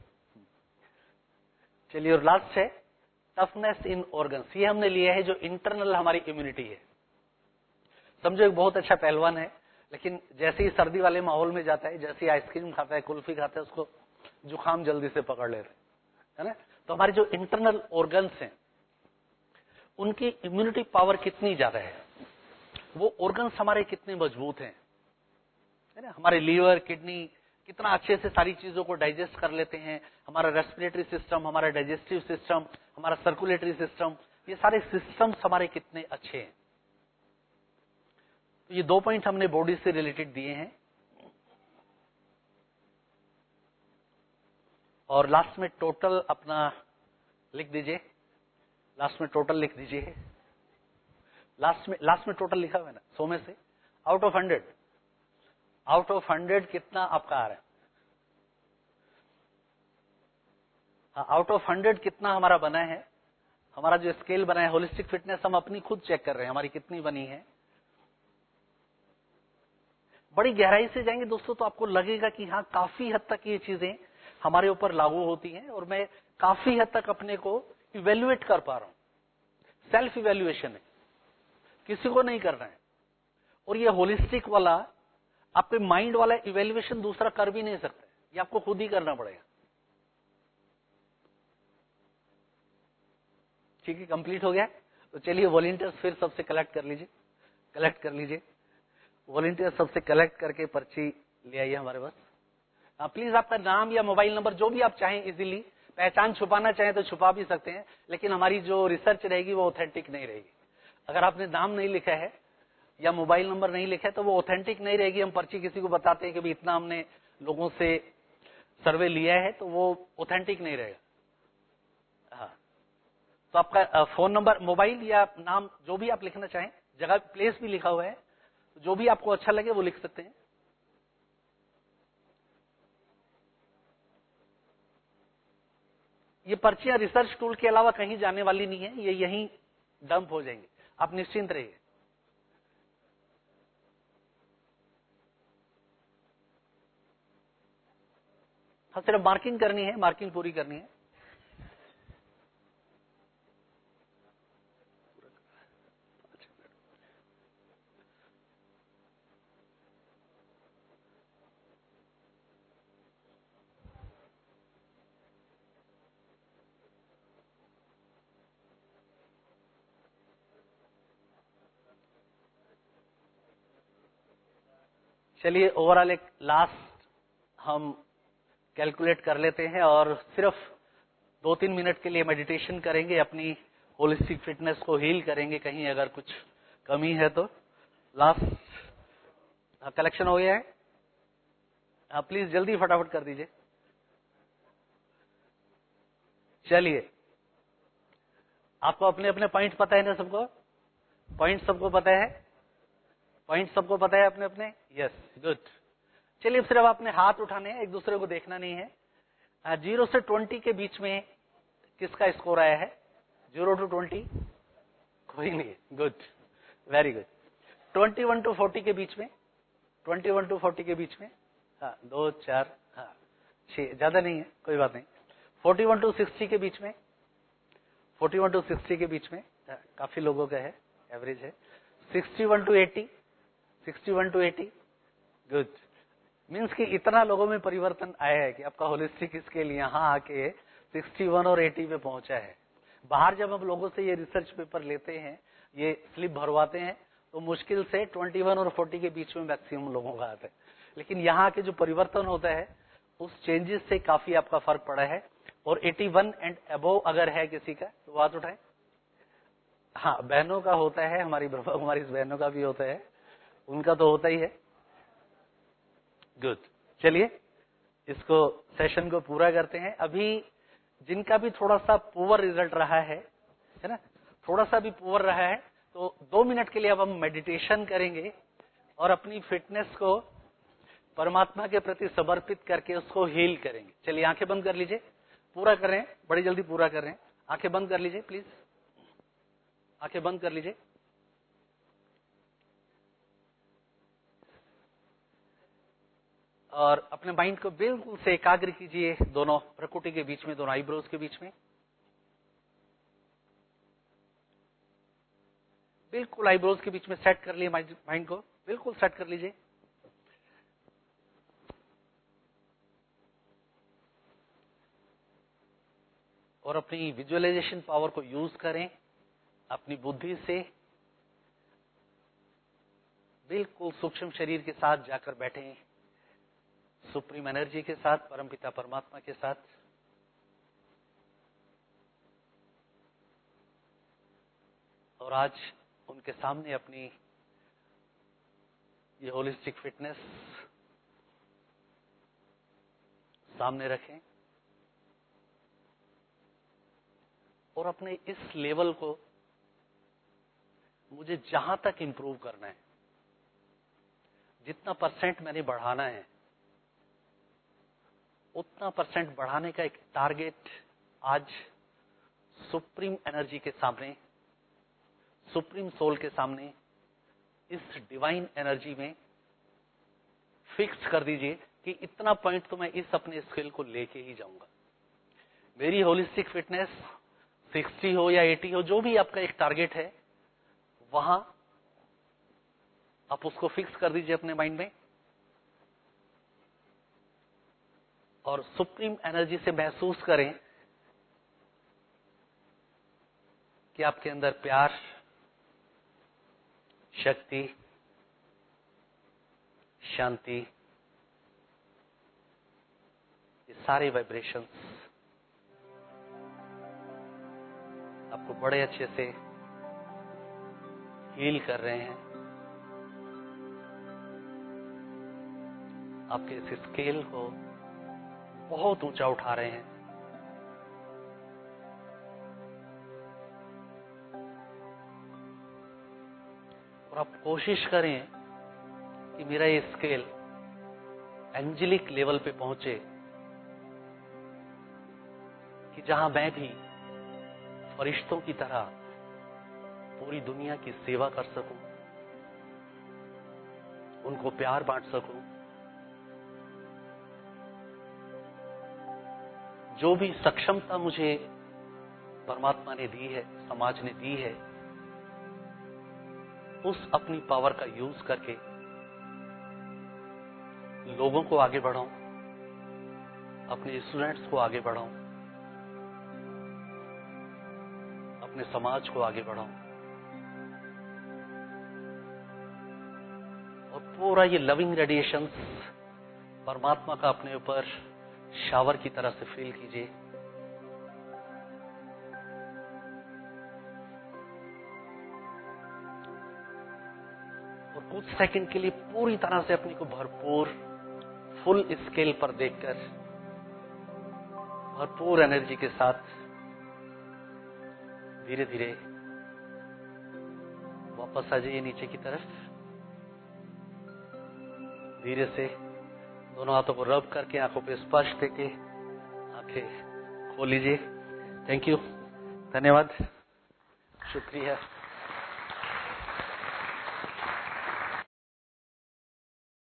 चलिए, और लास्ट है टफनेस इन ऑर्गन्स। ये हमने लिया है जो इंटरनल हमारी इम्यूनिटी है। समझो एक बहुत अच्छा पहलवान है, लेकिन जैसे ही सर्दी वाले माहौल में जाता है, जैसे ही आइसक्रीम खाता है, कुल्फी खाता है, उसको जुकाम जल्दी से पकड़ लेते है ना। तो हमारे जो इंटरनल ऑर्गन्स हैं, उनकी इम्यूनिटी पावर कितनी ज्यादा है, वो ऑर्गन्स हमारे कितने मजबूत हैं, है ना। हमारे लीवर, किडनी कितना अच्छे से सारी चीजों को डाइजेस्ट कर लेते हैं, हमारा रेस्पिरेटरी सिस्टम, हमारा डाइजेस्टिव सिस्टम, हमारा सर्कुलेटरी सिस्टम, ये सारे सिस्टम्स हमारे कितने अच्छे हैं। तो ये 2 पॉइंट हमने बॉडी से रिलेटेड दिए हैं। और लास्ट में टोटल अपना लिख दीजिए, लास्ट में टोटल लिख दीजिए। लास्ट में टोटल लिखा हुआ है ना, 100 में से आउट ऑफ 100 कितना आपका आ रहा है? हाँ, आउट ऑफ 100 कितना हमारा बना है? हमारा जो स्केल बना है होलिस्टिक फिटनेस, हम अपनी खुद चेक कर रहे हैं हमारी कितनी बनी है। बड़ी गहराई से जाएंगे दोस्तों तो आपको लगेगा कि हाँ, काफी हद तक ये चीजें हमारे ऊपर लागू होती हैं, और मैं काफी हद तक अपने को इवेल्युएट कर पा रहा हूं। सेल्फ इवेल्युएशन है, किसी को नहीं करना है। और ये होलिस्टिक वाला, आपके माइंड वाला इवेल्युएशन दूसरा कर भी नहीं सकता, ये आपको खुद ही करना पड़ेगा। ठीक है, कंप्लीट हो गया। तो चलिए वॉलंटियर्स फिर सबसे कलेक्ट कर लीजिए। वॉलंटियर सबसे कलेक्ट करके पर्ची ले आइए हमारे पास। प्लीज आपका नाम या मोबाइल नंबर जो भी आप चाहें इजीली, पहचान छुपाना चाहें तो छुपा भी सकते हैं, लेकिन हमारी जो रिसर्च रहेगी वो ऑथेंटिक नहीं रहेगी। अगर आपने नाम नहीं लिखा है या मोबाइल नंबर नहीं लिखा है तो वो ऑथेंटिक नहीं रहेगी। हम पर्ची किसी को बताते हैं कि भाई इतना हमने लोगों से सर्वे लिया है, तो वो ऑथेंटिक नहीं रहेगा। हाँ, तो आपका फोन नंबर, मोबाइल या नाम जो भी आप लिखना चाहें, जगह प्लेस भी लिखा हुआ है, जो भी आपको अच्छा लगे वो लिख सकते हैं। ये पर्चियां रिसर्च टूल के अलावा कहीं जाने वाली नहीं है, ये यहीं डंप हो जाएंगे, आप निश्चिंत रहिए। हाँ, सिर्फ मार्किंग करनी है, मार्किंग पूरी करनी है। चलिए ओवरऑल एक लास्ट हम कैलकुलेट कर लेते हैं और सिर्फ 2-3 मिनट के लिए मेडिटेशन करेंगे, अपनी होलिस्टिक फिटनेस को हील करेंगे, कहीं अगर कुछ कमी है तो। लास्ट कलेक्शन हो गया है? हाँ, प्लीज जल्दी फटाफट कर दीजिए। चलिए, आपको अपने अपने पॉइंट पता है ना सबको? पॉइंट सबको पता है? पॉइंट सबको पता है अपने अपने? Yes, good. चलिए, अब सिर्फ आपने हाथ उठाने हैं, एक दूसरे को देखना नहीं है। 0 से 20 के बीच में किसका स्कोर आया है? 0 to 20? कोई नहीं, गुड, वेरी गुड। 21 to 40 के बीच में? 21 to 40 के बीच में? हाँ, 2, 4, हाँ, 6, ज्यादा नहीं है, कोई बात नहीं। 41 to 60 के बीच में? 41 to 60 के बीच में? हाँ, काफी लोगों का है, एवरेज है। 61 to 80? 61 to 80? गुड। मीन्स कि इतना लोगों में परिवर्तन आया है कि आपका होलिस्टिक स्केल यहाँ आके 61 और 80 पे पहुंचा है। बाहर जब हम लोगों से ये रिसर्च पेपर लेते हैं, ये स्लिप भरवाते हैं, तो मुश्किल से 21 और 40 के बीच में मैक्सिमम लोगों का आता है, लेकिन यहाँ के जो परिवर्तन होता है उस चेंजेस से काफी आपका फर्क पड़ा है। और 81 एंड अबोव अगर है किसी का तो बात उठाए। हाँ, बहनों का होता है, हमारी ब्रह्मा कुमारी बहनों का भी होता है, उनका तो होता ही है। गुड। चलिए, इसको सेशन को पूरा करते हैं। अभी जिनका भी थोड़ा सा पुअर रिजल्ट रहा है ना, थोड़ा सा भी पुअर रहा है, तो 2 मिनट के लिए अब हम मेडिटेशन करेंगे और अपनी फिटनेस को परमात्मा के प्रति समर्पित करके उसको हील करेंगे। चलिए, आंखें बंद कर लीजिए, पूरा कर रहे हैं, बड़ी जल्दी पूरा कर रहे हैं। आंखें बंद कर लीजिए प्लीज, आंखें बंद कर लीजिए। और अपने माइंड को बिल्कुल से एकाग्र कीजिए दोनों प्रकृति के बीच में, दोनों आईब्रोज के बीच में। बिल्कुल आईब्रोज के बीच में सेट कर लिए, माइंड को बिल्कुल सेट कर लीजिए। और अपनी विजुअलाइजेशन पावर को यूज करें, अपनी बुद्धि से बिल्कुल सूक्ष्म शरीर के साथ जाकर बैठें, सुप्रीम एनर्जी के साथ, परमपिता परमात्मा के साथ। और आज उनके सामने अपनी ये होलिस्टिक फिटनेस सामने रखें और अपने इस लेवल को मुझे जहां तक इंप्रूव करना है, जितना परसेंट मैंने बढ़ाना है, उतना परसेंट बढ़ाने का एक टारगेट आज सुप्रीम एनर्जी के सामने, सुप्रीम सोल के सामने, इस डिवाइन एनर्जी में फिक्स कर दीजिए कि इतना पॉइंट तो मैं इस अपने स्किल को लेके ही जाऊंगा। मेरी होलिस्टिक फिटनेस 60 हो या 80 हो, जो भी आपका एक टारगेट है, वहां आप उसको फिक्स कर दीजिए अपने माइंड में और सुप्रीम एनर्जी से महसूस करें कि आपके अंदर प्यार, शक्ति, शांति, सारे वाइब्रेशंस आपको बड़े अच्छे से हील कर रहे हैं। आपके इस स्केल को बहुत ऊंचा उठा रहे हैं। और आप कोशिश करें कि मेरा ये स्केल एंजेलिक लेवल पे पहुंचे, कि जहां मैं भी फरिश्तों की तरह पूरी दुनिया की सेवा कर सकूं, उनको प्यार बांट सकूं, जो भी सक्षमता मुझे परमात्मा ने दी है, समाज ने दी है, उस अपनी पावर का यूज करके लोगों को आगे बढ़ाऊं, अपने स्टूडेंट्स को आगे बढ़ाऊं, अपने समाज को आगे बढ़ाऊं, और पूरा ये लविंग रेडिएशंस परमात्मा का अपने ऊपर शावर की तरह से फील कीजिए। और कुछ सेकंड के लिए पूरी तरह से अपने को भरपूर फुल स्केल पर देखकर भरपूर एनर्जी के साथ धीरे धीरे वापस आ जाइए नीचे की तरफ। धीरे से दोनों हाथों को रब करके आंखों पे स्पर्श देके आंखें खोल लीजिए। थैंक यू, धन्यवाद, शुक्रिया।